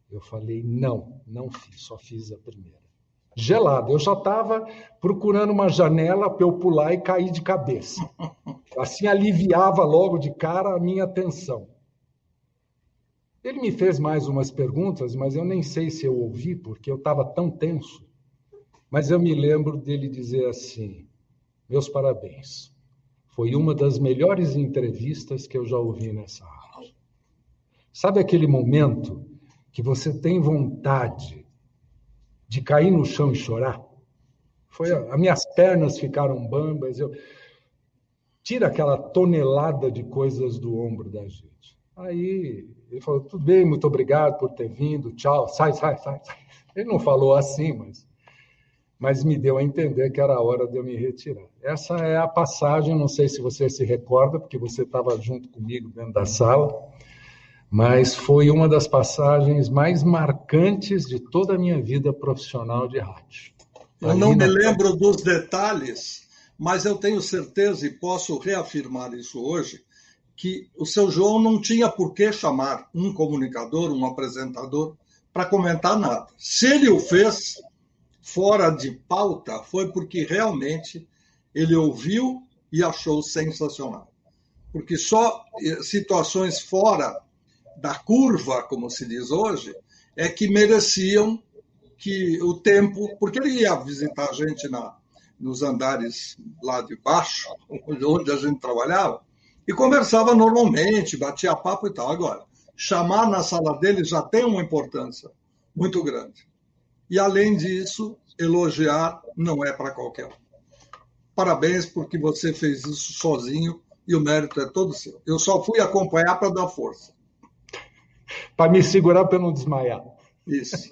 Eu falei, não, não fiz, só fiz a primeira. Gelado, eu já estava procurando uma janela para eu pular e cair de cabeça. Assim aliviava logo de cara a minha atenção. Ele me fez mais umas perguntas, mas eu nem sei se eu ouvi, porque eu estava tão tenso. Mas eu me lembro dele dizer assim, meus parabéns. Foi uma das melhores entrevistas que eu já ouvi nessa rádio. Sabe aquele momento que você tem vontade de cair no chão e chorar? Foi a, as minhas pernas ficaram bambas. Eu... Tira aquela tonelada de coisas do ombro da gente. Aí ele falou, tudo bem, muito obrigado por ter vindo, tchau, sai, sai, sai. sai. Ele não falou assim, mas... mas me deu a entender que era a hora de eu me retirar. Essa é a passagem, não sei se você se recorda, porque você estava junto comigo dentro da sala, mas foi uma das passagens mais marcantes de toda a minha vida profissional de rádio. Eu não me lembro dos detalhes, mas eu tenho certeza, e posso reafirmar isso hoje, que o seu João não tinha por que chamar um comunicador, um apresentador, para comentar nada. Se ele o fez fora de pauta, foi porque realmente ele ouviu e achou sensacional. Porque só situações fora da curva, como se diz hoje, é que mereciam que o tempo... Porque ele ia visitar a gente na, nos andares lá de baixo, onde a gente trabalhava, e conversava normalmente, batia papo e tal. Agora, chamar na sala dele já tem uma importância muito grande. E, além disso, elogiar não é para qualquer um. Parabéns, porque você fez isso sozinho e o mérito é todo seu. Eu só fui acompanhar para dar força. Para me segurar para eu não desmaiar. Isso.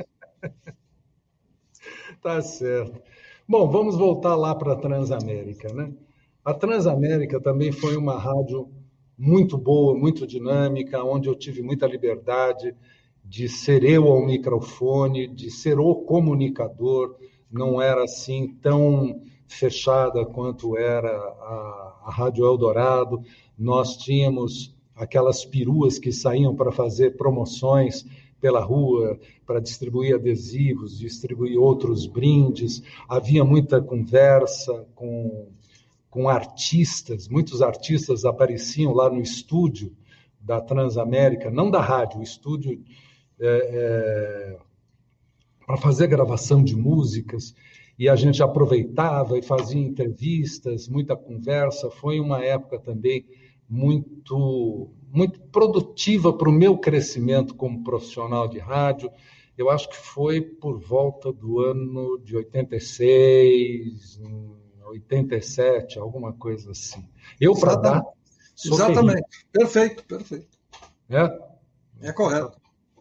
Tá certo. Bom, vamos voltar lá para a Transamérica, né? A Transamérica também foi uma rádio muito boa, muito dinâmica, onde eu tive muita liberdade de ser eu ao microfone, de ser o comunicador. Não era assim tão fechada quanto era a, a Rádio Eldorado. Nós tínhamos aquelas peruas que saíam para fazer promoções pela rua, para distribuir adesivos, distribuir outros brindes. Havia muita conversa com, com artistas, muitos artistas apareciam lá no estúdio da Transamérica, não da rádio, o estúdio é, é, para fazer gravação de músicas, e a gente aproveitava e fazia entrevistas, muita conversa. Foi uma época também muito, muito produtiva para o meu crescimento como profissional de rádio. Eu acho que foi por volta do ano de oitenta e seis, oitenta e sete, alguma coisa assim. Eu, para dar... Exatamente. Terrível. Perfeito, perfeito. É? É correto.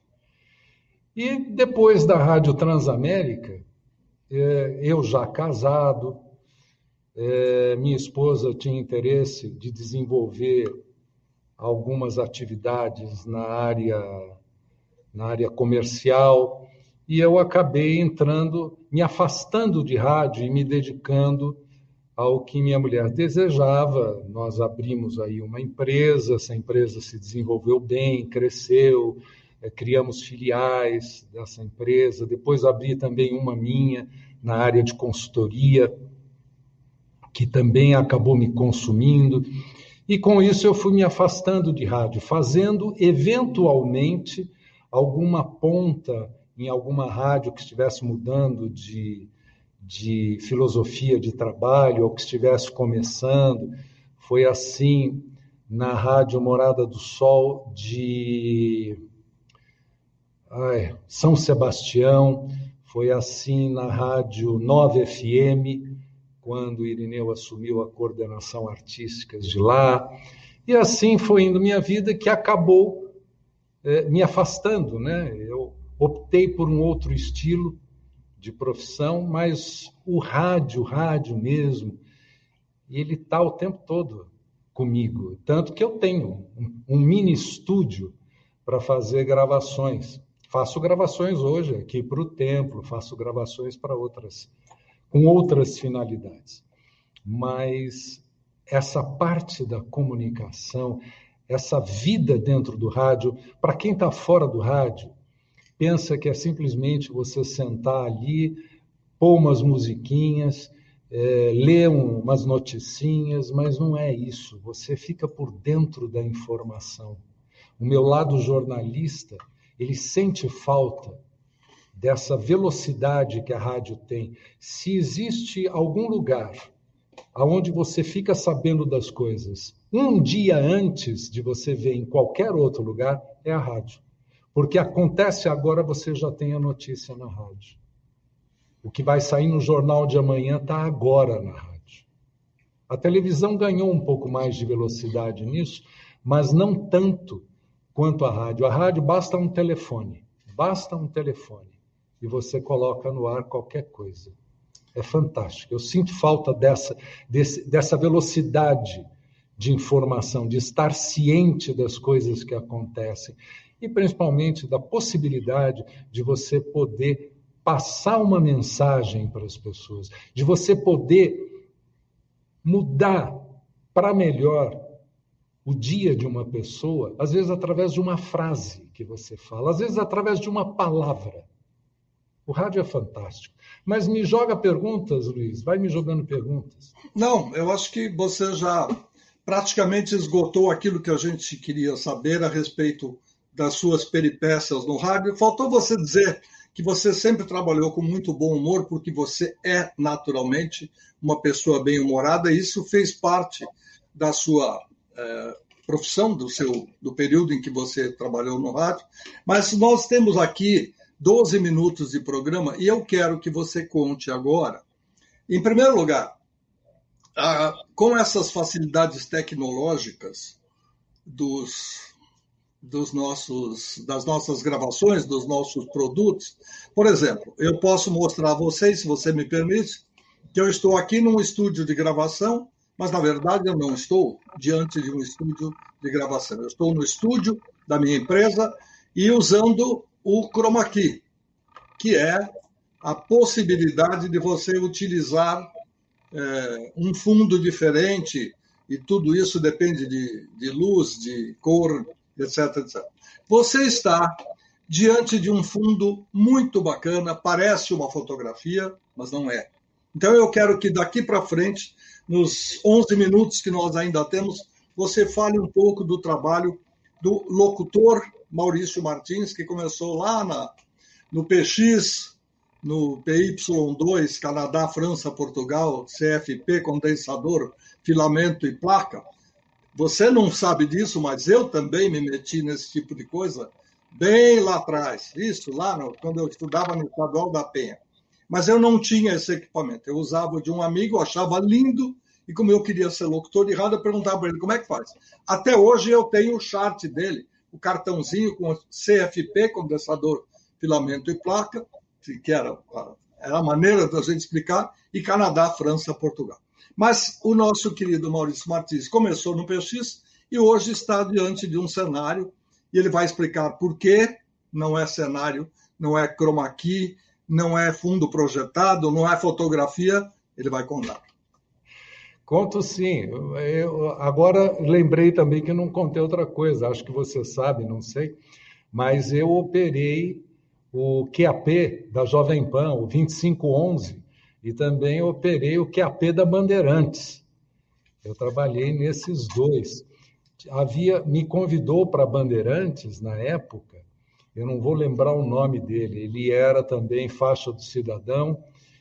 E depois da Rádio Transamérica, eu já casado, minha esposa tinha interesse de desenvolver algumas atividades na área, na área comercial, e eu acabei entrando, me afastando de rádio e me dedicando ao que minha mulher desejava. Nós abrimos aí uma empresa, essa empresa se desenvolveu bem, cresceu, criamos filiais dessa empresa, depois abri também uma minha na área de consultoria, que também acabou me consumindo, e com isso eu fui me afastando de rádio, fazendo eventualmente alguma ponta em alguma rádio que estivesse mudando de, de filosofia de trabalho, ou que estivesse começando. Foi assim na Rádio Morada do Sol de ai, São Sebastião, foi assim na Rádio nove F M, quando o Irineu assumiu a coordenação artística de lá, e assim foi indo minha vida, que acabou é, me afastando, né? Eu optei por um outro estilo de profissão, mas o rádio, o rádio mesmo, ele está o tempo todo comigo, tanto que eu tenho um, um mini estúdio para fazer gravações. Faço gravações hoje aqui para o Templo, faço gravações para outras, com outras finalidades. Mas essa parte da comunicação, essa vida dentro do rádio, para quem está fora do rádio, pensa que é simplesmente você sentar ali, pôr umas musiquinhas, é, ler um, umas noticinhas, mas não é isso. Você fica por dentro da informação. O meu lado jornalista, ele sente falta dessa velocidade que a rádio tem. Se existe algum lugar onde você fica sabendo das coisas um dia antes de você ver em qualquer outro lugar, é a rádio. Porque acontece agora, você já tem a notícia na rádio. O que vai sair no jornal de amanhã está agora na rádio. A televisão ganhou um pouco mais de velocidade nisso, mas não tanto quanto a rádio. A rádio basta um telefone, basta um telefone, e você coloca no ar qualquer coisa. É fantástico. Eu sinto falta dessa, desse, dessa velocidade de informação, de estar ciente das coisas que acontecem e principalmente da possibilidade de você poder passar uma mensagem para as pessoas, de você poder mudar para melhor o dia de uma pessoa, às vezes através de uma frase que você fala, às vezes através de uma palavra. O rádio é fantástico. Mas me joga perguntas, Luiz. Vai me jogando perguntas. Não, eu acho que você já praticamente esgotou aquilo que a gente queria saber a respeito das suas peripécias no rádio. Faltou você dizer que você sempre trabalhou com muito bom humor, porque você é naturalmente uma pessoa bem-humorada, e isso fez parte da sua é, profissão, do, seu, do período em que você trabalhou no rádio. Mas nós temos aqui doze minutos de programa, e eu quero que você conte agora, em primeiro lugar, ah, com essas facilidades tecnológicas dos, dos nossos, das nossas gravações, dos nossos produtos. Por exemplo, eu posso mostrar a vocês, se você me permite, que eu estou aqui num estúdio de gravação, mas, na verdade, eu não estou diante de um estúdio de gravação. Eu estou no estúdio da minha empresa e usando o Chroma Key, que é a possibilidade de você utilizar é, um fundo diferente, e tudo isso depende de, de luz, de cor, etc, etcétera. Você está diante de um fundo muito bacana, parece uma fotografia, mas não é. Então eu quero que daqui para frente, nos onze minutos que nós ainda temos, você fale um pouco do trabalho do locutor Maurício Martins, que começou lá na, no P X, no P Y dois, Canadá, França, Portugal, C F P, condensador, filamento e placa. Você não sabe disso, mas eu também me meti nesse tipo de coisa bem lá atrás. Isso, lá no, quando eu estudava no Estadual da Penha. Mas eu não tinha esse equipamento. Eu usava de um amigo, achava lindo, e como eu queria ser locutor de rádio, eu perguntava para ele como é que faz. Até hoje eu tenho o chart dele, o cartãozinho com C F P, condensador, filamento e placa, que era, era a maneira da gente explicar, e Canadá, França, Portugal. Mas o nosso querido Maurício Martins começou no P X e hoje está diante de um cenário, e ele vai explicar por que não é cenário, não é chroma key, não é fundo projetado, não é fotografia, ele vai contar. Conto sim. Eu, agora lembrei também que não contei outra coisa, acho que você sabe, não sei, mas eu operei o Q A P da Jovem Pan, o vinte e cinco onze, e também operei o Q A P da Bandeirantes. Eu trabalhei nesses dois. Havia, me convidou para Bandeirantes, na época, eu não vou lembrar o nome dele, ele era também faixa do cidadão,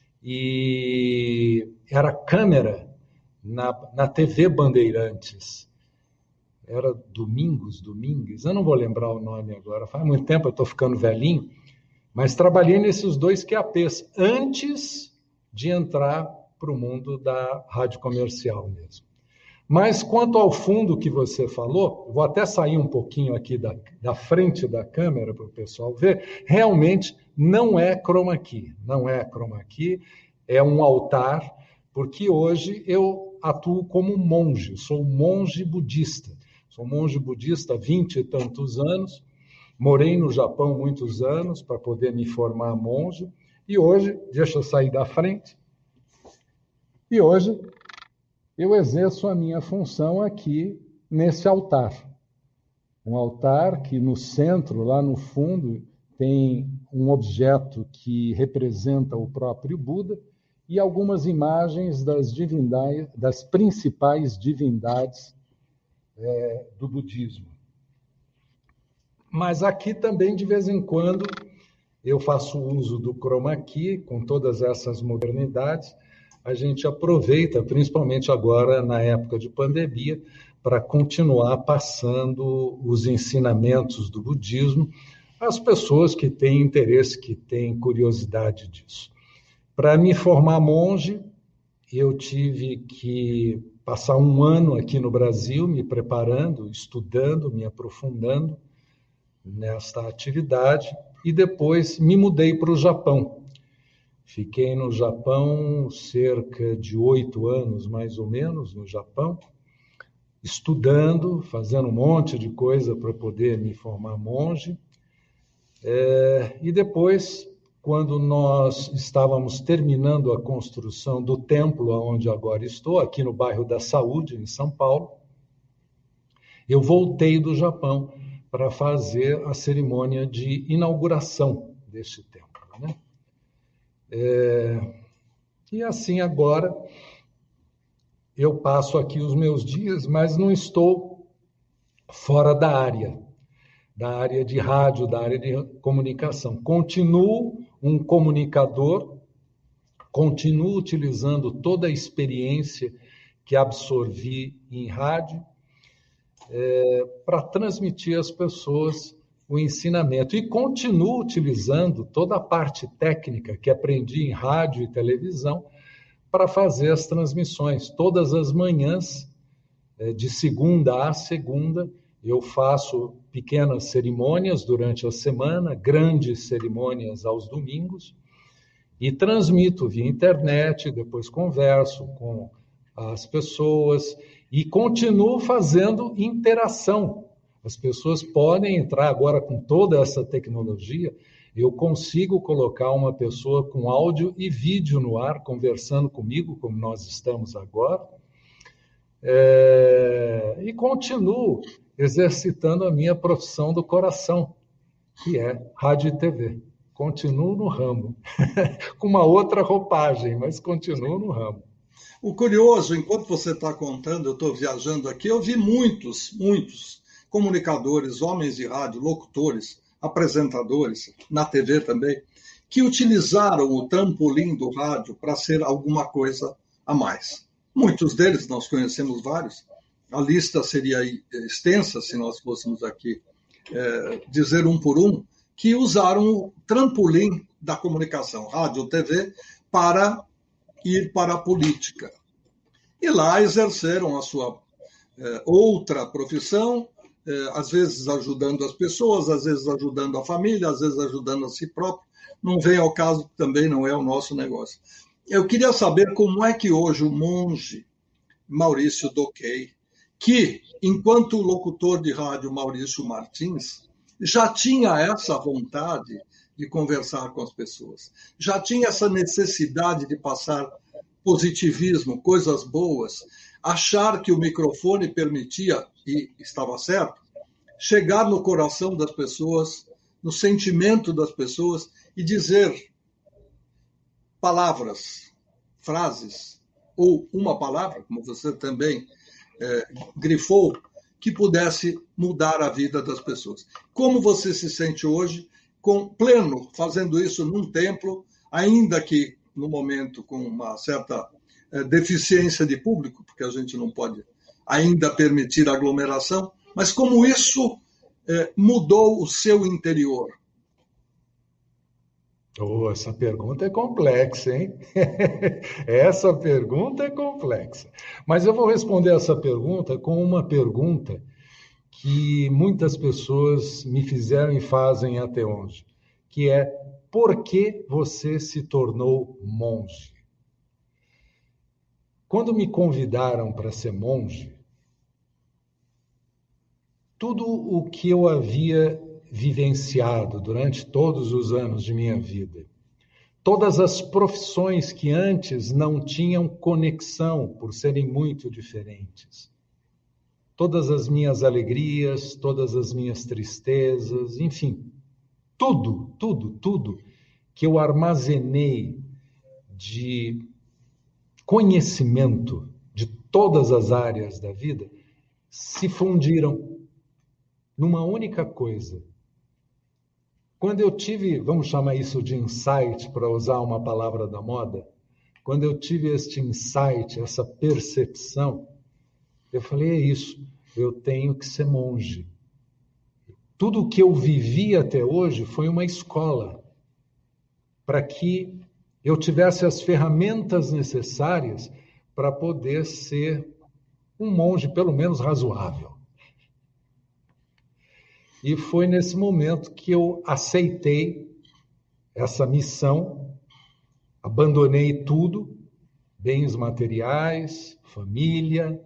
e era câmera na, na T V Bandeirantes. Era Domingos, Domingues, eu não vou lembrar o nome agora, faz muito tempo, eu estou ficando velhinho, mas trabalhei nesses dois Q A Ps, antes de entrar para o mundo da rádio comercial mesmo. Mas quanto ao fundo que você falou, vou até sair um pouquinho aqui da, da frente da câmera para o pessoal ver, realmente não é chroma key, não é chroma key, é um altar, porque hoje eu atuo como monge, sou monge budista, sou monge budista há vinte e tantos anos, morei no Japão muitos anos para poder me formar monge, e hoje, deixa eu sair da frente, e hoje eu exerço a minha função aqui nesse altar. Um altar que no centro, lá no fundo, tem um objeto que representa o próprio Buda e algumas imagens das divindades, das principais divindades é, do budismo. Mas aqui também, de vez em quando, eu faço uso do chroma key, com todas essas modernidades. A gente aproveita, principalmente agora, na época de pandemia, para continuar passando os ensinamentos do budismo às pessoas que têm interesse, que têm curiosidade disso. Para me formar monge, eu tive que passar um ano aqui no Brasil, me preparando, estudando, me aprofundando nesta atividade, e depois me mudei para o Japão. Fiquei no Japão cerca de oito anos, mais ou menos, no Japão, estudando, fazendo um monte de coisa para poder me formar monge. É, e depois, quando nós estávamos terminando a construção do templo onde agora estou, aqui no bairro da Saúde, em São Paulo, eu voltei do Japão para fazer a cerimônia de inauguração deste templo, né? É, e assim agora eu passo aqui os meus dias, mas não estou fora da área, da área de rádio, da área de comunicação. Continuo um comunicador, continuo utilizando toda a experiência que absorvi em rádio é, para transmitir às pessoas o ensinamento. E continuo utilizando toda a parte técnica que aprendi em rádio e televisão para fazer as transmissões. Todas as manhãs, de segunda a segunda, eu faço pequenas cerimônias durante a semana, grandes cerimônias aos domingos, e transmito via internet, depois converso com as pessoas e continuo fazendo interação. As pessoas podem entrar agora com toda essa tecnologia, eu consigo colocar uma pessoa com áudio e vídeo no ar, conversando comigo, como nós estamos agora, é, e continuo exercitando a minha profissão do coração, que é rádio e T V. Continuo no ramo, com uma outra roupagem, mas continuo no ramo. O curioso, enquanto você está contando, eu estou viajando aqui, eu vi muitos, muitos comunicadores, homens de rádio, locutores, apresentadores, na T V também, que utilizaram o trampolim do rádio para ser alguma coisa a mais. Muitos deles, nós conhecemos vários, a lista seria extensa se nós fôssemos aqui é, dizer um por um, que usaram o trampolim da comunicação, rádio, T V, para ir para a política. E lá exerceram a sua é, outra profissão, é, às vezes ajudando as pessoas, às vezes ajudando a família, às vezes ajudando a si próprio. Não vem ao caso, também não é o nosso negócio. Eu queria saber como é que hoje o monge Maurício Doquei, que, enquanto locutor de rádio Maurício Martins, já tinha essa vontade de conversar com as pessoas, já tinha essa necessidade de passar positivismo, coisas boas, achar que o microfone permitia, e estava certo, chegar no coração das pessoas, no sentimento das pessoas e dizer palavras, frases, ou uma palavra, como você também é, grifou, que pudesse mudar a vida das pessoas. Como você se sente hoje, com pleno, fazendo isso num templo, ainda que no momento com uma certa é, deficiência de público, porque a gente não pode ainda permitir aglomeração, mas como isso é, mudou o seu interior? Oh, essa pergunta é complexa, hein? Essa pergunta é complexa. Mas eu vou responder essa pergunta com uma pergunta que muitas pessoas me fizeram e fazem até hoje, que é: por que você se tornou monge? Quando me convidaram para ser monge, tudo o que eu havia vivenciado durante todos os anos de minha vida, todas as profissões que antes não tinham conexão por serem muito diferentes, todas as minhas alegrias, todas as minhas tristezas, enfim, tudo, tudo, tudo que eu armazenei de conhecimento de todas as áreas da vida se fundiram numa única coisa. Quando eu tive, vamos chamar isso de insight, para usar uma palavra da moda, quando eu tive este insight, essa percepção, eu falei, é isso, eu tenho que ser monge. Tudo o que eu vivi até hoje foi uma escola para que eu tivesse as ferramentas necessárias para poder ser um monge, pelo menos razoável. E foi nesse momento que eu aceitei essa missão, abandonei tudo, bens materiais, família,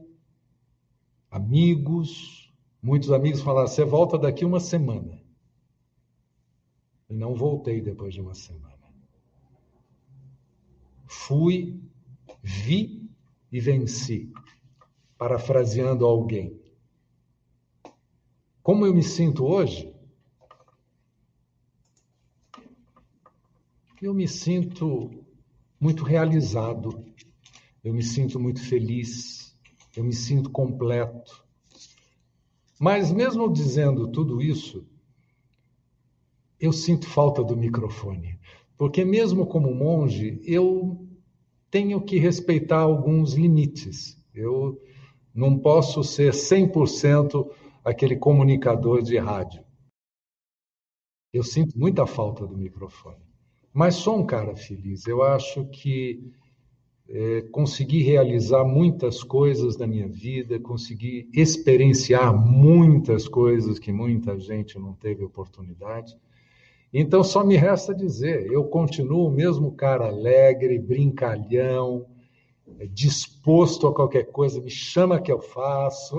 amigos. Muitos amigos falaram, você volta daqui uma semana. E não voltei depois de uma semana. Fui, vi e venci, parafraseando alguém. Como eu me sinto hoje? Eu me sinto muito realizado, eu me sinto muito feliz, eu me sinto completo. Mas mesmo dizendo tudo isso, eu sinto falta do microfone, porque mesmo como monge, eu tenho que respeitar alguns limites. Eu não posso ser cem por cento aquele comunicador de rádio. Eu sinto muita falta do microfone. Mas sou um cara feliz. Eu acho que é, consegui realizar muitas coisas na minha vida, consegui experienciar muitas coisas que muita gente não teve oportunidade. Então, só me resta dizer, eu continuo o mesmo cara alegre, brincalhão, disposto a qualquer coisa, me chama que eu faço.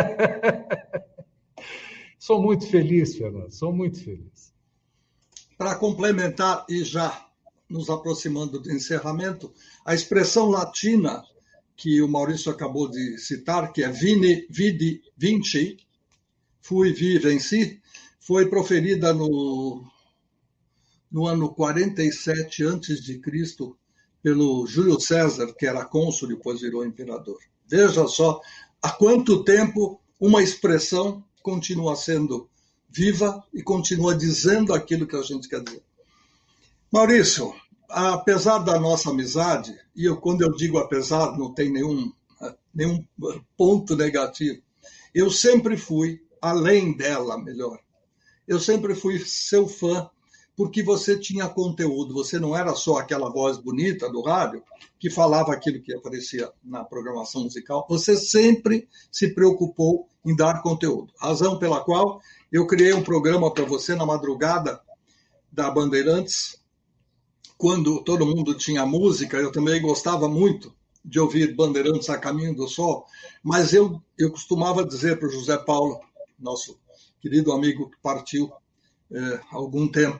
Sou muito feliz, Fernando, sou muito feliz. Para complementar, e já nos aproximando do encerramento, a expressão latina que o Maurício acabou de citar, que é vini, vidi, vinci, fui, vi, venci, foi proferida no, no ano quarenta e sete antes de Cristo pelo Júlio César, que era cônsul e depois virou imperador. Veja só há quanto tempo uma expressão continua sendo viva e continua dizendo aquilo que a gente quer dizer. Maurício, apesar da nossa amizade, e eu, quando eu digo apesar, não tem nenhum, nenhum ponto negativo, eu sempre fui, além dela, melhor, eu sempre fui seu fã, porque você tinha conteúdo, você não era só aquela voz bonita do rádio que falava aquilo que aparecia na programação musical, você sempre se preocupou em dar conteúdo, razão pela qual eu criei um programa para você na madrugada da Bandeirantes, quando todo mundo tinha música, eu também gostava muito de ouvir Bandeirantes a Caminho do Sol, mas eu, eu costumava dizer para o José Paulo, nosso querido amigo que partiu é, há algum tempo,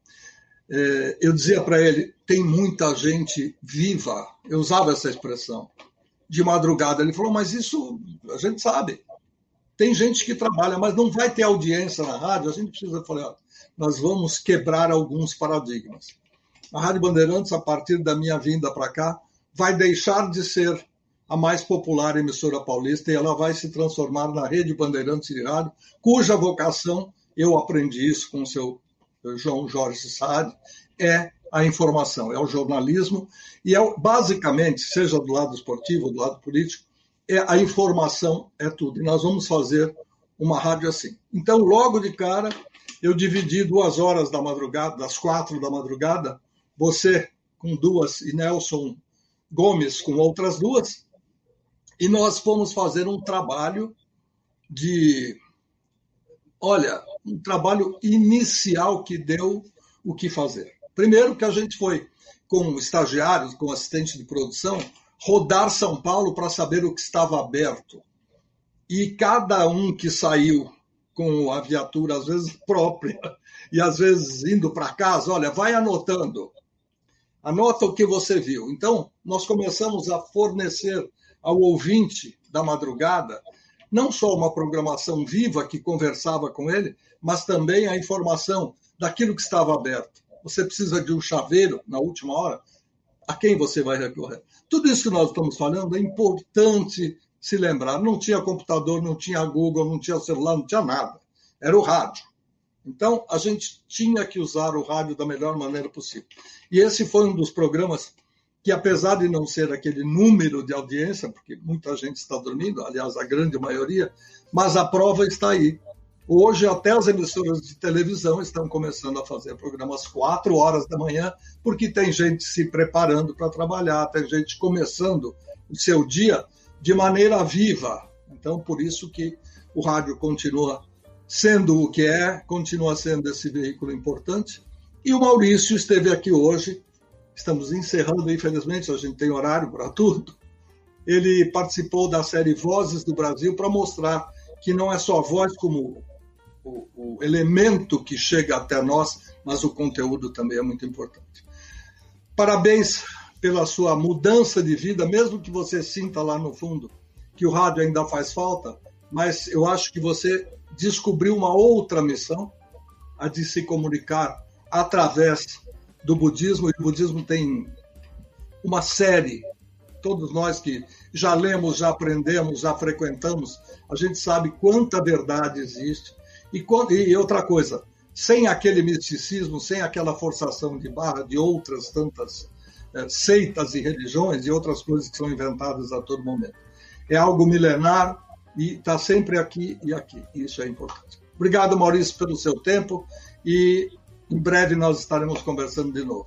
é, eu dizia para ele, tem muita gente viva, eu usava essa expressão, de madrugada. Ele falou, mas isso a gente sabe, tem gente que trabalha, mas não vai ter audiência na rádio, a gente precisa falar, nós vamos quebrar alguns paradigmas. A Rádio Bandeirantes, a partir da minha vinda para cá, vai deixar de ser a mais popular emissora paulista e ela vai se transformar na Rede Bandeirantes de Rádio, cuja vocação, eu aprendi isso com o seu João Jorge Saad, é a informação, é o jornalismo, e é basicamente, seja do lado esportivo ou do lado político, é a informação é tudo. E nós vamos fazer uma rádio assim. Então, logo de cara, eu dividi duas horas da madrugada, das quatro da madrugada, você com duas e Nelson Gomes com outras duas, e nós fomos fazer um trabalho de, olha, um trabalho inicial que deu o que fazer. Primeiro que a gente foi com estagiários, com assistente de produção, rodar São Paulo para saber o que estava aberto. E cada um que saiu com a viatura, às vezes própria, e às vezes indo para casa, olha, vai anotando. Anota o que você viu. Então, nós começamos a fornecer ao ouvinte da madrugada não só uma programação viva que conversava com ele, mas também a informação daquilo que estava aberto. Você precisa de um chaveiro na última hora, a quem você vai recorrer? Tudo isso que nós estamos falando é importante se lembrar. Não tinha computador, não tinha Google, não tinha celular, não tinha nada. Era o rádio. Então, a gente tinha que usar o rádio da melhor maneira possível. E esse foi um dos programas que, apesar de não ser aquele número de audiência, porque muita gente está dormindo, aliás, a grande maioria, mas a prova está aí. Hoje, até as emissoras de televisão estão começando a fazer programas quatro horas da manhã, porque tem gente se preparando para trabalhar, tem gente começando o seu dia de maneira viva. Então, por isso que o rádio continua sendo o que é, continua sendo esse veículo importante. E o Maurício esteve aqui hoje, estamos encerrando, infelizmente, a gente tem horário para tudo. Ele participou da série Vozes do Brasil para mostrar que não é só a voz como o, o elemento que chega até nós, mas o conteúdo também é muito importante. Parabéns pela sua mudança de vida, mesmo que você sinta lá no fundo que o rádio ainda faz falta, mas eu acho que você descobriu uma outra missão, a de se comunicar através do budismo, e o budismo tem uma série, todos nós que já lemos, já aprendemos, já frequentamos, a gente sabe quanta verdade existe. E, e outra coisa, sem aquele misticismo, sem aquela forçação de barra de outras tantas é, seitas e religiões e outras coisas que são inventadas a todo momento. É algo milenar e está sempre aqui e aqui. Isso é importante. Obrigado, Maurício, pelo seu tempo e em breve nós estaremos conversando de novo.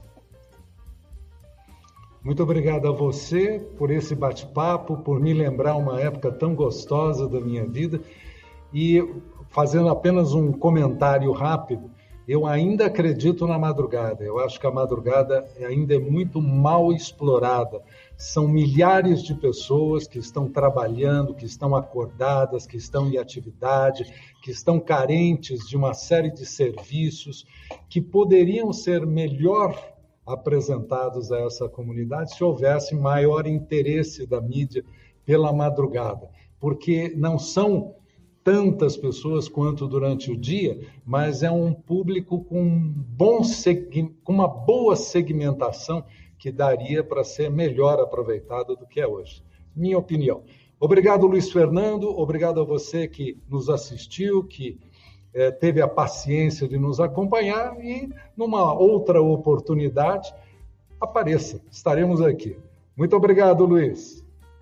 Muito obrigado a você por esse bate-papo, por me lembrar uma época tão gostosa da minha vida. E fazendo apenas um comentário rápido, eu ainda acredito na madrugada. Eu acho que a madrugada ainda é muito mal explorada. São milhares de pessoas que estão trabalhando, que estão acordadas, que estão em atividade, que estão carentes de uma série de serviços que poderiam ser melhor apresentados a essa comunidade se houvesse maior interesse da mídia pela madrugada, porque não são tantas pessoas quanto durante o dia, mas é um público com, um bom seg... com uma boa segmentação que daria para ser melhor aproveitado do que é hoje. Minha opinião. Obrigado, Luiz Fernando, obrigado a você que nos assistiu, que eh, teve a paciência de nos acompanhar e, numa outra oportunidade, apareça, estaremos aqui. Muito obrigado, Luiz.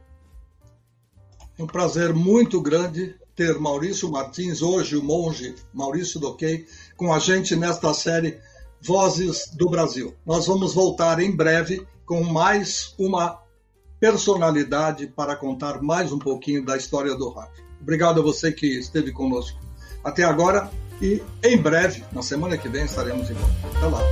É um prazer muito grande ter Maurício Martins, hoje o monge Maurício Doquei, com a gente nesta série Vozes do Brasil. Nós vamos voltar em breve com mais uma personalidade para contar mais um pouquinho da história do rádio. Obrigado a você que esteve conosco até agora e em breve, na semana que vem, estaremos de volta. Até lá.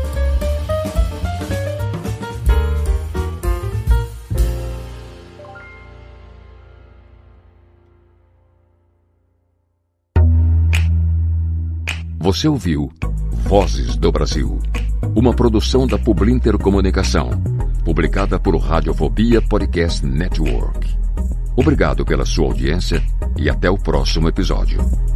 Você ouviu Vozes do Brasil, uma produção da Publinter Comunicação, publicada por Radiofobia Podcast Network. Obrigado pela sua audiência e até o próximo episódio.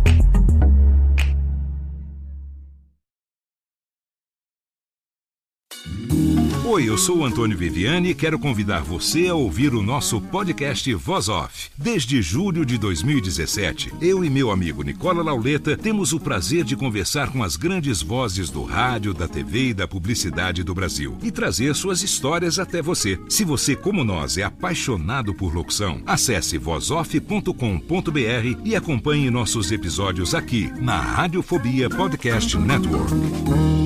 Oi, eu sou o Antônio Viviani e quero convidar você a ouvir o nosso podcast Voz Off. Desde julho de dois mil e dezessete, eu e meu amigo Nicola Lauleta temos o prazer de conversar com as grandes vozes do rádio, da T V e da publicidade do Brasil e trazer suas histórias até você. Se você, como nós, é apaixonado por locução, acesse voz off ponto com ponto b r e acompanhe nossos episódios aqui na Radiofobia Podcast Network.